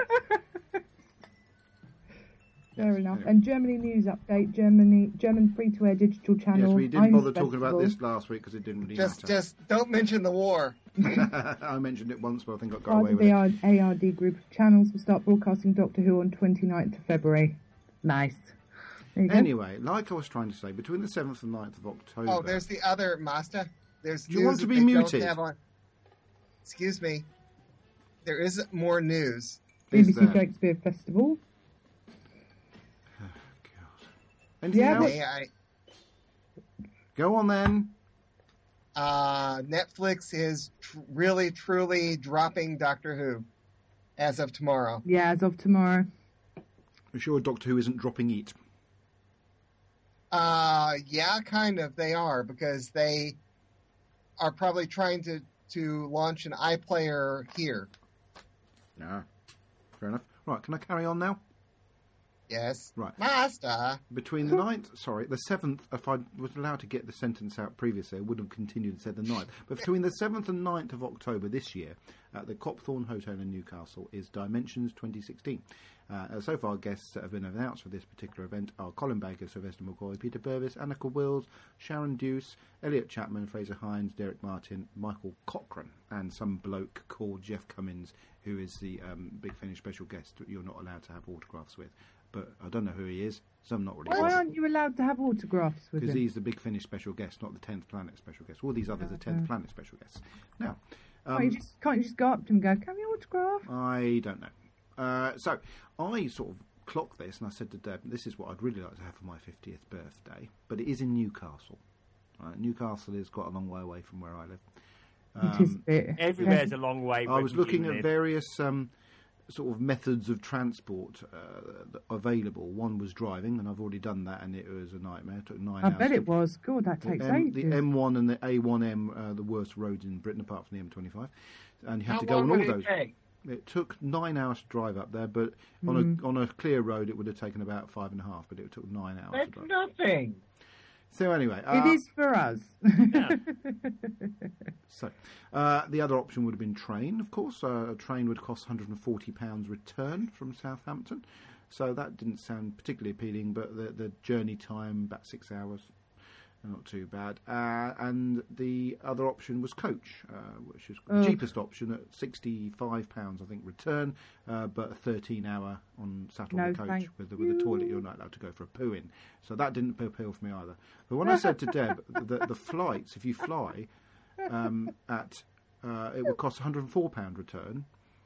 Fair enough. Anyway. And Germany news update. Germany German free-to-air digital channel. Yes, we didn't Eins bother talking Festival. about this last week because it didn't really Just, matter. just don't mention the war. I mentioned it once, but I think I got Part away of with the it. A R D group of channels will start broadcasting Doctor Who on twenty-ninth of February. Nice. There you go. Anyway, like I was trying to say, between the seventh and ninth of October... Oh, there's the other Master. There's Do you news want to that be they don't muted? have on- Excuse me. There is more news. B B Is C there? Shakespeare Festival. Anything Yeah, else? May I, Go on then. uh, Netflix is tr- really, truly dropping Doctor Who as of tomorrow. Yeah, as of tomorrow. I'm sure Doctor Who isn't dropping it. Uh, yeah, kind of. They are because they are probably trying to to launch an iPlayer here. Yeah. Fair enough. Right, can I carry on now? Yes, Right. Master. Between the ninth, sorry, the seventh, if I was allowed to get the sentence out previously, I would have continued and said the ninth. But between the seventh and ninth of October this year, at the Copthorne Hotel in Newcastle, is Dimensions twenty sixteen. Uh, so far, guests that have been announced for this particular event are Colin Baker, Sylvester McCoy, Peter Purvis, Annika Wills, Sharon Deuce, Elliot Chapman, Fraser Hines, Derek Martin, Michael Cochrane, and some bloke called Jeff Cummins, who is the um, Big Finish special guest that you're not allowed to have autographs with. But I don't know who he is, so I'm not really Why bothered. aren't you allowed to have autographs with Because him? he's the Big Finish special guest, not the tenth Planet special guest. All these others are tenth Okay. Planet special guests. Now, can't, you um, just, can't you just go up to him and go, can we autograph? I don't know. Uh, so I sort of clocked this and I said to Deb, this is what I'd really like to have for my fiftieth birthday, but it is in Newcastle. Right? Newcastle is quite a long way away from where I live. It is a Um, bit- Everywhere's a long way. I where was you looking live. at various um, sort of methods of transport uh, available. One was driving, and I've already done that, and it was a nightmare. It took nine I hours. bet to- it was. God, that The, takes M, ages. the M one and the A one M are the worst roads in Britain, apart from the M twenty-five. And you have How to go long on all would it those. take? It took nine hours to drive up there, but on Mm. a on a clear road, it would have taken about five and a half. But it took nine hours. to That's drive. nothing. So anyway, uh, It is for us. So, uh, the other option would have been train, of course. Uh, a train would cost one hundred forty pounds return from Southampton. So that didn't sound particularly appealing, but the, the journey time, about six hours. Not too bad. Uh, and the other option was coach, uh, which is Oh. the cheapest option at sixty-five pounds, I think, return, uh, but a thirteen hour on sat on No, the coach thank with, the, with a toilet you're not allowed to go for a poo in. So that didn't appeal for me either. But when I said to Deb that the flights, if you fly um, at, uh, it would cost one hundred and four pounds return.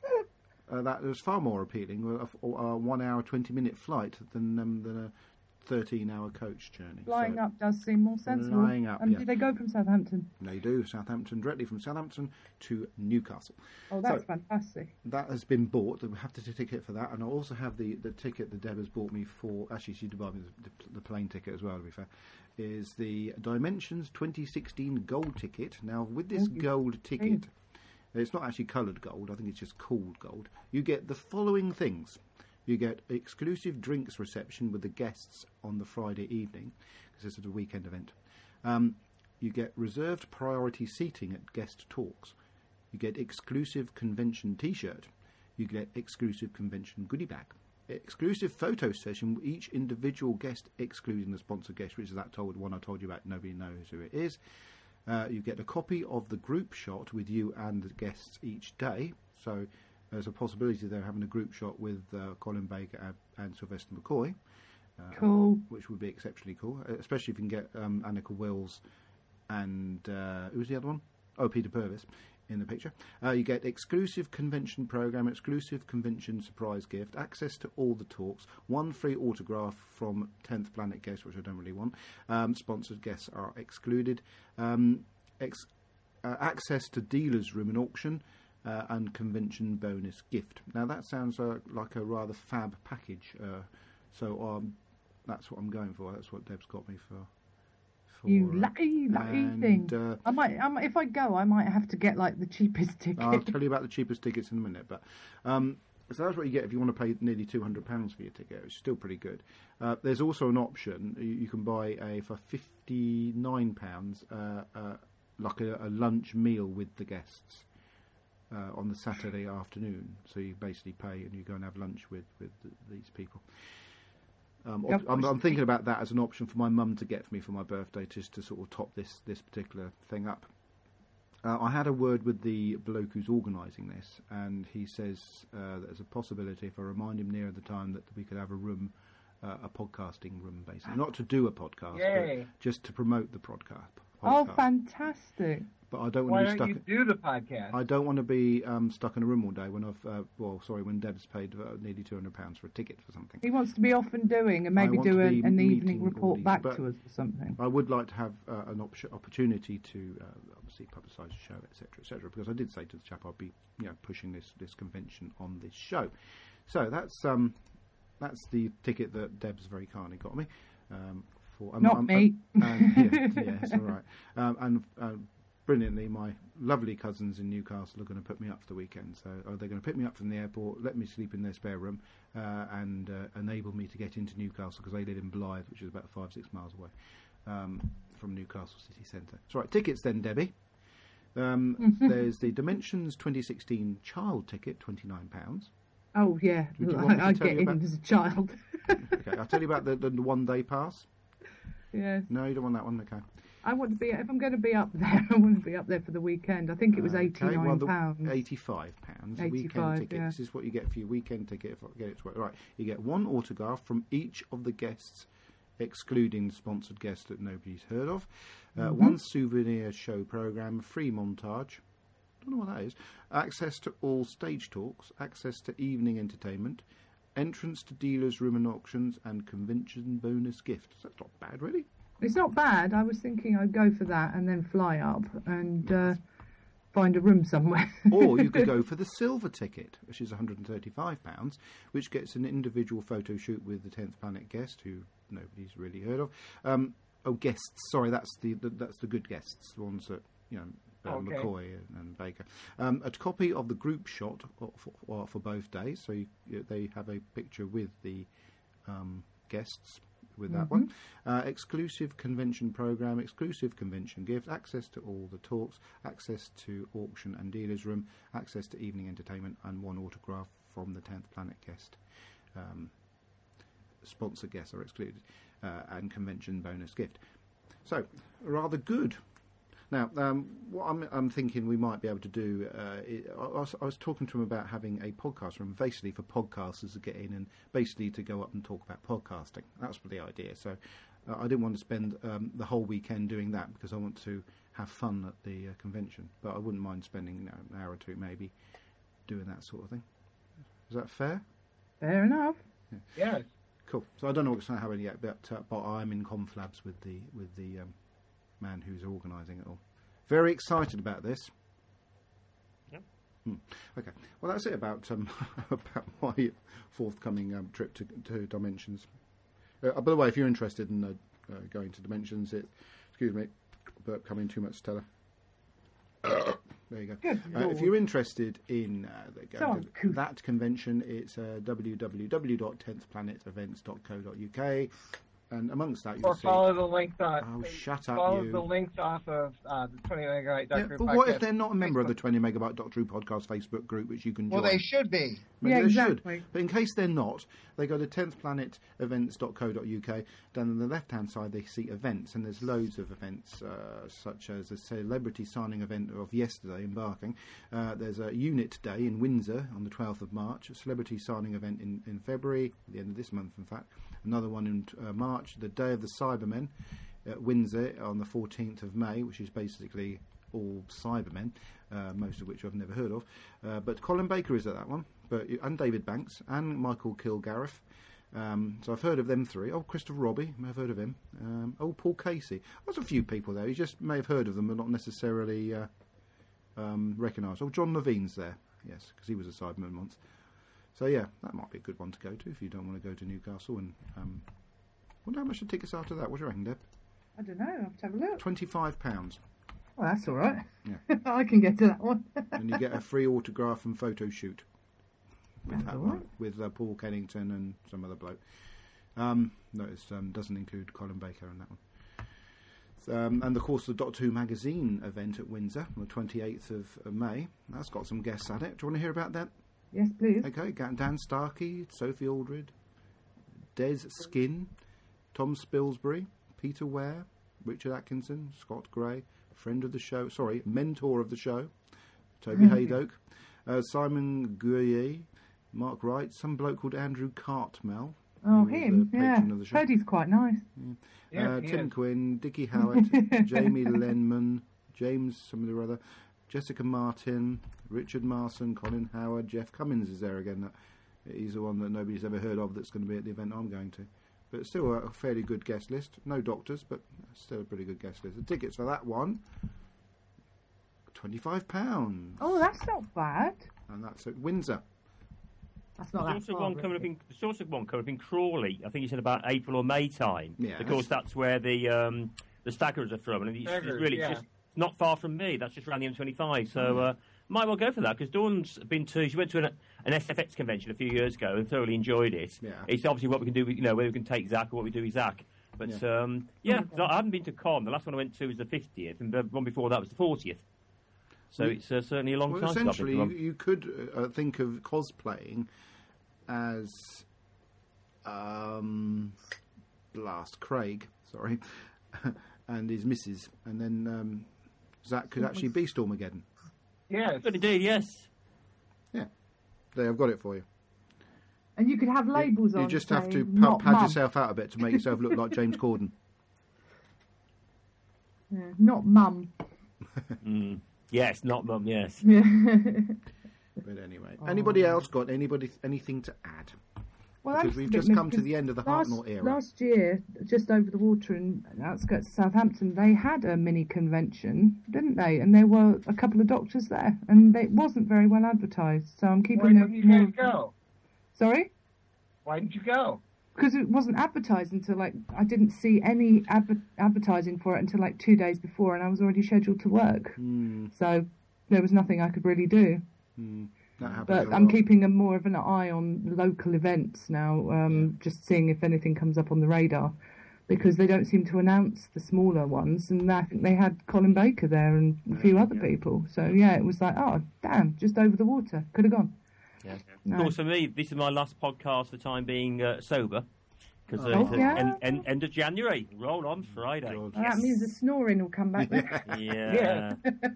Uh, that was far more appealing, a, a one hour, twenty minute flight than um, than a thirteen hour coach journey. Flying So- up does seem more sensible. Flying up, and yeah. do they go from Southampton? They do. Southampton, directly from Southampton to Newcastle. Oh, that's So, fantastic. that has been bought. We have the ticket for that, and I also have the, the ticket that Deb has bought me for. Actually, she did buy me the, the, the plane ticket as well. To be fair, is the Dimensions twenty sixteen gold ticket. Now, with this Oh, you gold ticket, it's not actually coloured gold. I think it's just called gold. You get the following things. You get exclusive drinks reception with the guests on the Friday evening, because this is a weekend event. Um, you get reserved priority seating at guest talks. You get exclusive convention T-shirt. You get exclusive convention goodie bag. Exclusive photo session with each individual guest, excluding the sponsor guest, which is that told one I told you about. Nobody knows who it is. Uh, you get a copy of the group shot with you and the guests each day. So there's a possibility they're having a group shot with uh, Colin Baker and, and Sylvester McCoy. Uh, Cool. Which would be exceptionally cool, uh, especially if you can get um, Annika Wills and uh, who's the other one? Oh, Peter Purvis in the picture. Uh, you get exclusive convention program, exclusive convention surprise gift, access to all the talks, one free autograph from tenth Planet guests, which I don't really want. Um, sponsored guests are excluded. Um, ex- uh, access to dealer's room and auction. Uh, and convention bonus gift. Now that sounds uh, like a rather fab package. Uh, so um, that's what I'm going for. That's what Deb's got me for. for You uh, lucky, lucky and, thing. Uh, I might, I might, if I go, I might have to get like the cheapest ticket. I'll tell you about the cheapest tickets in a minute. But um, so that's what you get if you want to pay nearly two hundred pounds for your ticket. It's still pretty good. Uh, there's also an option you, you can buy a for fifty-nine pounds, uh, uh, like a, a lunch meal with the guests. Uh, on the Saturday afternoon, so you basically pay and you go and have lunch with with th- these people. Um, op- I'm, I'm thinking about that as an option for my mum to get for me for my birthday, just to sort of top this this particular thing up. Uh, I had a word with the bloke who's organising this, and he says uh, there's a possibility if I remind him near the time that we could have a room, uh, a podcasting room, basically, not to do a podcast, Yay. but just to promote the podcast. Oh, podcast. fantastic! But I don't Why want to be don't stuck. you do the podcast? I don't want to be um, stuck in a room all day when I've, uh, well, sorry, when Deb's paid uh, nearly two hundred pounds for a ticket for something. He wants to be off and doing, and maybe I want do to a, be an meeting evening all report these- back but to us or something. I would like to have uh, an op- opportunity to uh, obviously publicise the show, et cetera, et cetera, because I did say to the chap I'd be, you know, pushing this, this convention on this show. So that's um, that's the ticket that Deb's very kindly got me. Um, for um, Not um, me. um, and, yeah, yeah, it's all right. Um, and uh, brilliantly, my lovely cousins in Newcastle are going to put me up for the weekend. So uh, they're going to pick me up from the airport, let me sleep in their spare room, uh, and uh, enable me to get into Newcastle because they live in Blythe, which is about five, six miles away um, from Newcastle city centre. So right, tickets then, Debbie. Um, there's the Dimensions twenty sixteen child ticket, twenty-nine pounds. Oh yeah, Do you want me to I, I tell get you in about- as a child. Okay, I'll tell you about the, the, the one day pass. Yes. No, you don't want that one, okay. I want to be. If I'm going to be up there, I want to be up there for the weekend. I think it was Okay, eighty-nine well, the- pounds. eighty-five pounds. The eighty-five, weekend ticket. yeah. This is what you get for your weekend ticket. If I get it right. right, you get one autograph from each of the guests, excluding the sponsored guests that nobody's heard of. Uh, Mhm. One souvenir show program, free montage. Don't know what that is. Access to all stage talks. Access to evening entertainment. Entrance to dealers' room and auctions, and convention bonus gifts. That's not bad, really. It's not bad. I was thinking I'd go for that and then fly up and uh, find a room somewhere. Or you could go for the silver ticket, which is one hundred thirty-five pounds, which gets an individual photo shoot with the tenth Planet guest, who nobody's really heard of. Um, oh, guests. Sorry, that's the, the that's the good guests, the ones that, you know, uh, Okay. McCoy and, and Baker. Um, a copy of the group shot for, for, for both days, so you, you, they have a picture with the um, guests. With that Mhm. one, uh, exclusive convention program, exclusive convention gift, access to all the talks, access to auction and dealers room, access to evening entertainment, and one autograph from the tenth Planet guest. Um, sponsor guests are excluded, uh, and convention bonus gift. So, rather good. Now, um, what I'm, I'm thinking we might be able to do, uh, is, I, I, was, I was talking to him about having a podcast room, basically for podcasters to get in and basically to go up and talk about podcasting. That's the idea. So uh, I didn't want to spend um, the whole weekend doing that because I want to have fun at the uh, convention. But I wouldn't mind spending you know, an hour or two maybe doing that sort of thing. Is that fair? Fair enough. Yeah. Yes. Cool. So I don't know what's going to happen yet, but, uh, but I'm in conflabs with the with the um, man who's organising it all. Very excited about this. Yep. Hmm. Okay. Well, that's it about um, about my forthcoming um, trip to, to Dimensions. Uh, by the way, if you're interested in uh, uh, going to Dimensions, it excuse me, burp coming too much, Stella. There you go. Uh, if you're interested in uh, the, So going to that convention, it's uh, w w w dot tenth planet events dot co dot u k. And amongst that, you'll Or see... follow the links on. Oh, shut up, Follow you. the links off of uh, the twenty megabyte Yeah, Doctor Who but what if podcast. they're not a member of the twenty megabyte Doctor Who podcast Facebook group, which you can join? Well, they should be. Maybe Yeah, they exactly. should. But in case they're not, they go to tenth planet events dot co dot u k. Down on the left-hand side, they see events, and there's loads of events, uh, such as the celebrity signing event of yesterday, Embarking. Uh, there's a Unit Day in Windsor on the twelfth of March, a celebrity signing event in, in February, at the end of this month, in fact. Another one in uh, March, the Day of the Cybermen at Windsor on the fourteenth of May, which is basically all Cybermen, uh, most of which I've never heard of. Uh, but Colin Baker is at that one, but and David Banks and Michael Kilgareth. Um, so I've heard of them three. Oh, Christopher Robbie, may have heard of him. Um, oh, Paul Casey. There's a few people there. You just may have heard of them, but not necessarily uh, um, recognised. Oh, John Levine's there, yes, because he was a Cyberman once. So yeah, that might be a good one to go to if you don't want to go to Newcastle. And um, wonder how much the tickets are to that. What do you reckon, Deb? I don't know. I'll have to have a look. Twenty-five pounds. Well, that's all right. Yeah. I can get to that one. And you get a free autograph and photo shoot with That's that all one, right. with uh, Paul Kennington and some other bloke. Um, no, it um, doesn't include Colin Baker in that one. Um, and of course, the Doctor Who magazine event at Windsor on the twenty-eighth of uh, May. That's got some guests at it. Do you want to hear about that? Yes, please. Okay, Ga- Dan Starkey, Sophie Aldred, Des Skin, Tom Spilsbury, Peter Ware, Richard Atkinson, Scott Gray, friend of the show, sorry, mentor of the show, Toby Haydoke, uh, Simon Guyer, Mark Wright, some bloke called Andrew Cartmel. Oh, who was him. a Yeah. patron of the show. Heard he's quite nice. Yes, uh, he Tim is. Quinn, Dickie Howard, Jamie Lenman, James somebody or other, Jessica Martin, Richard Marson, Colin Howard, Jeff Cummins is there again. He's the one that nobody's ever heard of that's going to be at the event I'm going to. But still a fairly good guest list. No doctors, but still a pretty good guest list. The tickets for that one, twenty-five pounds. Oh, that's not bad. And that's at Windsor. That's not There's that also far. one coming up really. in there's also one coming up in Crawley. I think you said about April or May time. Yes. Of course, that's where the um, the Staggers are from, and it's, it's Staggers, really yeah. just not far from me. That's just around the M twenty-five. So uh, might well go for that because Dawn's been to. She went to an, an S F X convention a few years ago and thoroughly enjoyed it. Yeah. It's obviously what we can do. With, you know, whether we can take Zach or what we do with Zach. But Yeah. yeah, um, yeah 'cause I haven't been to Con. The last one I went to was the fiftieth, and the one before that was the fortieth. So Well, it's uh, certainly a long Well, time. since I've been essentially, to you, one. you could uh, think of cosplaying as um, Blast Craig, sorry, and his missus, and then um, Zach could actually be Stormageddon. Yes. Good indeed, yes. Yeah, there, I've got it for you. And you could have labels You, on. you just have to saying, pa- "Not pad mum." yourself out a bit to make yourself look like James Corden. Yeah, not mum. Mm. Yes, not mum. Yes. Yeah. But anyway, Oh. anybody else got anybody anything to add? Well, I Because was we've a bit just miffed come to because the end of the last, Hartnell era. Last year, just over the water in outskirts of Southampton, they had a mini convention, didn't they? And there were a couple of doctors there, and it wasn't very well advertised. So I'm keeping Why it didn't you more. guys go? Sorry, Why didn't you go? because it wasn't advertised until like I didn't see any adver- advertising for it until like two days before, and I was already scheduled to work. Mm, So there was nothing I could really do. mm, that happens. But a I'm lot. keeping a more of an eye on local events now, um, just seeing if anything comes up on the radar, because they don't seem to announce the smaller ones. And I think they had Colin Baker there and a few other people. So yeah, it was like, oh damn, just over the water, could have gone. Yeah. No. Of course, for me, this is my last podcast for the time being uh, sober, because Oh, uh, yeah. end, end, end of January. Roll on Friday. Well, that means the snoring will come back then. Yeah.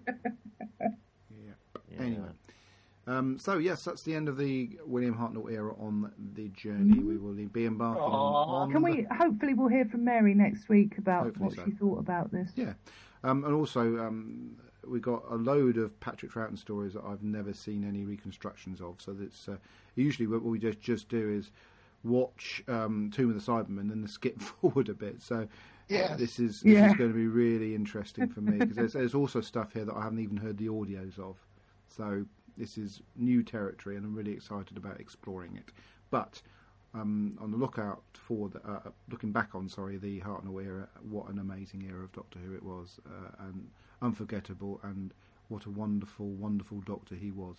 Yeah. Anyway. Um, so, yes, that's the end of the William Hartnell era on the journey. We will be embarking on... Can we, hopefully we'll hear from Mary next week about Hopefully what so. she thought about this. Yeah. Um, and also, um, we got a load of Patrick Troughton stories that I've never seen any reconstructions of. So that's uh, usually what we just, just do is watch um, Tomb of the Cybermen and then skip forward a bit. So Yes. this is this Yeah. is going to be really interesting for me because there's, there's also stuff here that I haven't even heard the audios of. So this is new territory, and I'm really excited about exploring it. But um, on the lookout for the, uh, looking back on, sorry, the Hartnell era. What an amazing era of Doctor Who it was, uh, and unforgettable, and what a wonderful, wonderful Doctor he was.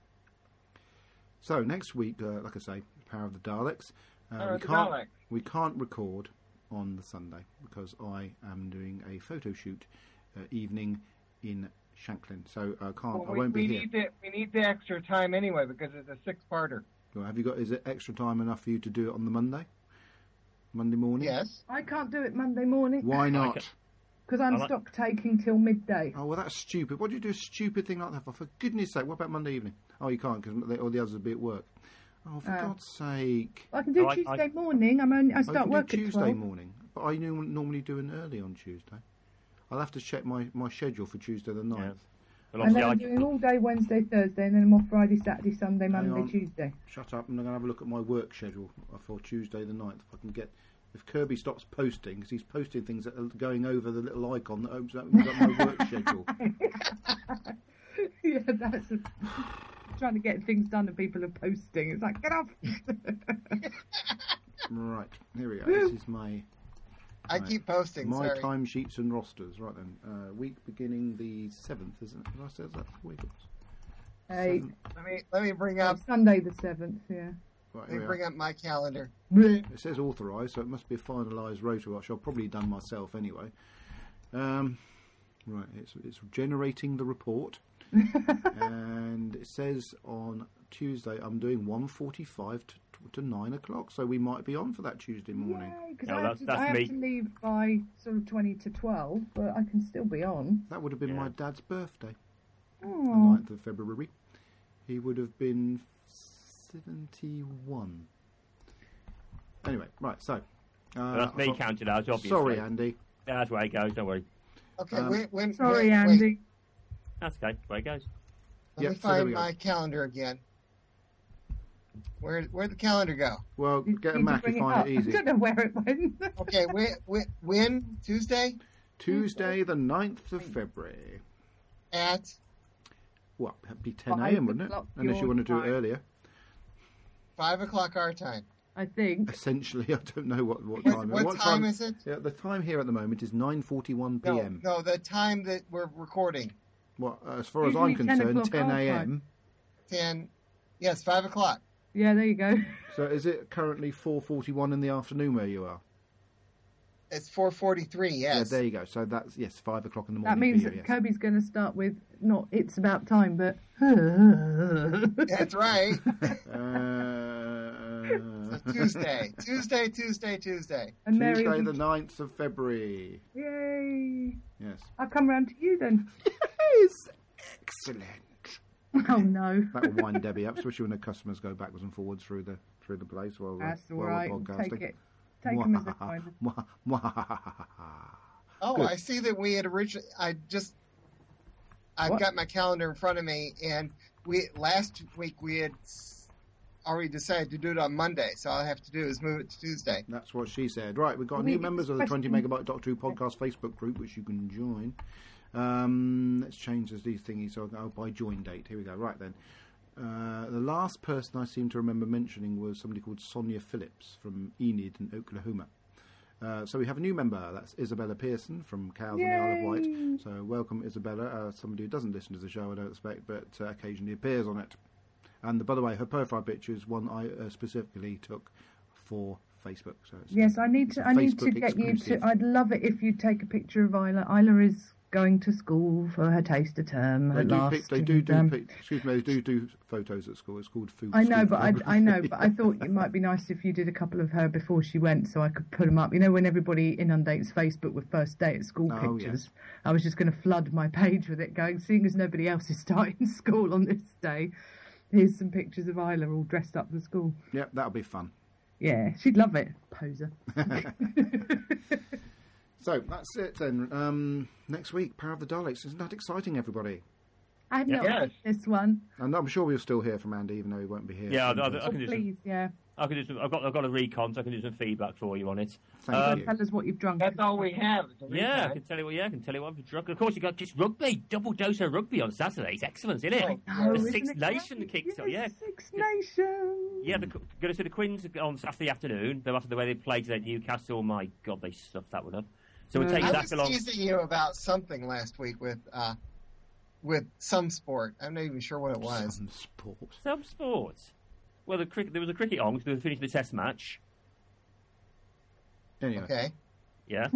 So next week, uh, like I say, Power of the Daleks. Uh, Power we of the can't Daleks. we can't record on the Sunday because I am doing a photo shoot uh, evening in Shanklin, so I can't. Well, I we, won't be we here. need the we need the extra time anyway because it's a six-parter. Well, have you got? Is it extra time enough for you to do it on the Monday? Monday morning? Yes. I can't do it Monday morning. Why not? Because I'm I like- stock taking till midday. Oh well, that's stupid. Why do you do a stupid thing like that for? For goodness' sake, what about Monday evening? Oh, you can't because all the others will be at work. Oh, for Oh. God's sake! I can do Oh, I- Tuesday I- morning. I'm only, I Oh, start you can work do at Tuesday twelve. morning, but I nu- normally do an early on Tuesday. I'll have to check my, my schedule for Tuesday the ninth. And then I'm doing all day Wednesday, Thursday, and then I'm off Friday, Saturday, Sunday, Hang Monday, on. Tuesday. Shut up! I'm going to have a look at my work schedule for Tuesday the ninth. If I can get, if Kirby stops posting, because he's posting things that are going over the little icon that opens up my work schedule. Yeah, that's a, trying to get things done and people are posting. It's like, get off! Right, here we go. This is my. I my- keep posting, My sorry. timesheets and rosters. Right then, uh, week beginning the seventh, isn't it? Did I say that week? Hey, Let me let me bring up Sunday the seventh, yeah. Right, let here me we bring are. up my calendar. It says authorised, so it must be a finalised rota, which I've probably done myself anyway. Um, right, it's it's generating the report, and it says on Tuesday I'm doing one forty-five to to nine o'clock, so we might be on for that Tuesday morning. Because I, have to, I have to leave by sort of twenty to twelve, but I can still be on. That would have been my dad's birthday, the Oh, ninth of February. He would have been seventy-one. Anyway, right, so. Uh, Well, that's me so- counted out, obviously. Sorry, Andy. That's where it goes, don't worry. Okay, Um, when, when, sorry, when, Andy. Wait, That's okay, where it goes. let Yeah, me so there find we go. my calendar again. Where where'd the calendar go? Well, get a Need to Mac, bring you it find up. it I easy. don't know where it went. Okay, when, when, when Tuesday Tuesday, the ninth of February. at Well, that'd be ten Five a.m., wouldn't it? o'clock Unless you your want to do it time. earlier. five o'clock our time. I think. Essentially, I don't know what, what What- time. what time is it? Yeah, the time here at the moment is nine forty-one No, p.m. no, the time that we're recording. Well, as far as I'm Usually ten concerned, o'clock ten our a.m. time. Ten. Yes, five o'clock. Yeah, there you go. So is it currently four forty-one in the afternoon where you are? It's four forty-three. Yeah, Yes. there you go. So that's, yes, five o'clock in the morning. That means for that you, yes. Kobe's going to start with not "It's about time," but That's right. Uh, Tuesday, Tuesday, Tuesday, Tuesday. And Mary Tuesday, will the be- ninth of February. Yay! Yes. I'll come round to you then. Yes. Excellent. Oh no. That will wind Debbie up, especially when the customers go backwards and forwards through the through the place while, That's all while right. we're podcasting. Take it. Take them as a kind. Oh, Good. I see that we had originally. I just. I've What? got my calendar in front of me, and we last week we had s- already decided to do it on Monday, so all I have to do is move it to Tuesday. That's what she said. Right, we've got We- new members of the twenty question- Megabyte Doctor Who podcast Facebook group, which you can join. Um, let's change these thingies. So I'll go by join date. Here we go. Right then. Uh, the last person I seem to remember mentioning was somebody called Sonia Phillips from Enid in Oklahoma. Uh, so we have a new member. That's Isabella Pearson from Cows on the Isle of Wight. So welcome, Isabella. Uh, somebody who doesn't listen to the show, I don't expect, but uh, occasionally appears on it. And by the way, her profile picture is one I uh, specifically took for Facebook. So it's Yes, I need it's to. a I need to Facebook get you exclusive. to. I'd love it if you take a picture of Isla. Isla is going to school for her taster term. They Her do, last pic, they do do um, pic, excuse me, they do do photos at school. It's called food. I know, school but I, I know, photography. but I thought it might be nice if you did a couple of her before she went, so I could put them up. You know, when everybody inundates Facebook with first day at school Oh, pictures, I was just going to flood my page with it, going, seeing as nobody else is starting school on this day, here's some pictures of Isla all dressed up for school. Yeah, that'll be fun. Yeah, she'd love it, poser. So that's it then. Um, next week, Power of the Daleks. Isn't that exciting, everybody? I've not Yeah. watched this one. And I'm sure we'll still hear from Andy, even though he won't be here. Yeah, I, soon. I, I Oh, can do some. please, yeah. I can do some. I've got. I've got a recon, so I can do some feedback for you on it. Thank Um, you. Tell us what you've drunk. That's all we have. is a Yeah, I recap. can tell you what. Yeah, I can tell you what I've drunk. Of course, you got just rugby, double dose of rugby on Saturday. It's excellent, isn't it? Oh, the isn't Six it Nation great? kicks off. Yes, Yeah, Six Nations. yeah. They're going to see the Quins on Saturday afternoon. They're after the way they played today at Newcastle. My God, they stuffed that one up. So we'll Uh, take I Zach was along. teasing you about something last week with uh, with some sport. I'm not even sure what it was. Some sport. Some sports. Well, the cricket. There was a cricket on because they were finishing the Test match. Anyway. Okay. Yeah.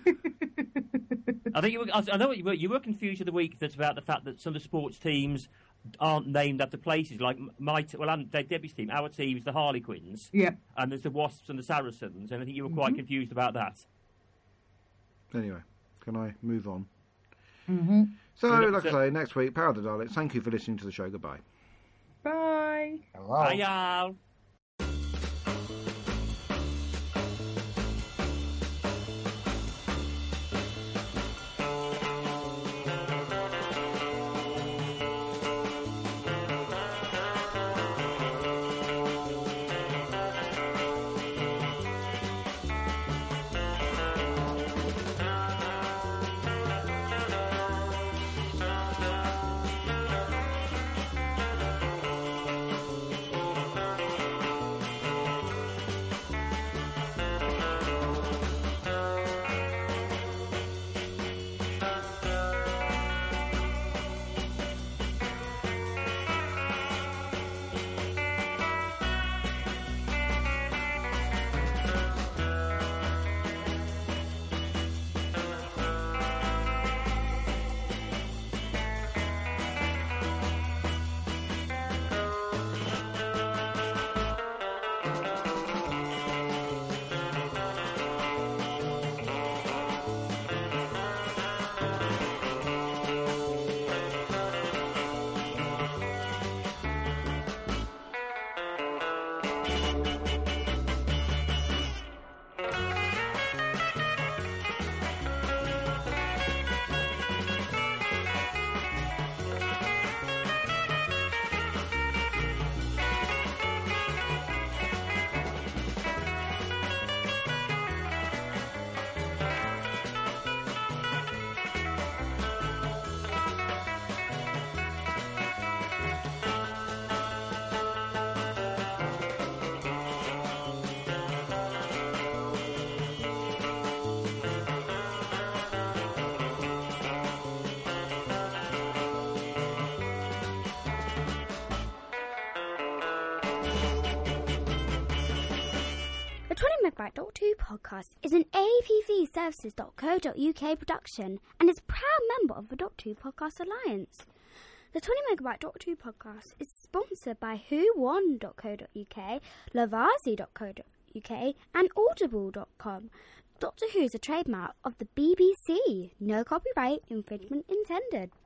I think you were, I know what you were, you were confused the week that's about the fact that some of the sports teams aren't named after places. Like my, t- well, I'm Debbie's team. Our team's the Harlequins. Yeah. And there's the Wasps and the Saracens. And I think you were quite confused about that. Anyway, can I move on? Mm-hmm. So, So like I so- say, next week, Power of the Daleks. Thank you for listening to the show. Goodbye. Bye. Hello. Bye, y'all. The twenty Megabyte Doctor Who podcast is an A P V services dot co dot U K production and is a proud member of the Doctor Who Podcast Alliance. The twenty Megabyte Doctor Who podcast is sponsored by who one dot co dot U K, Lovarzi dot co dot U K and Audible dot com. Doctor Who is a trademark of the B B C. No copyright infringement intended.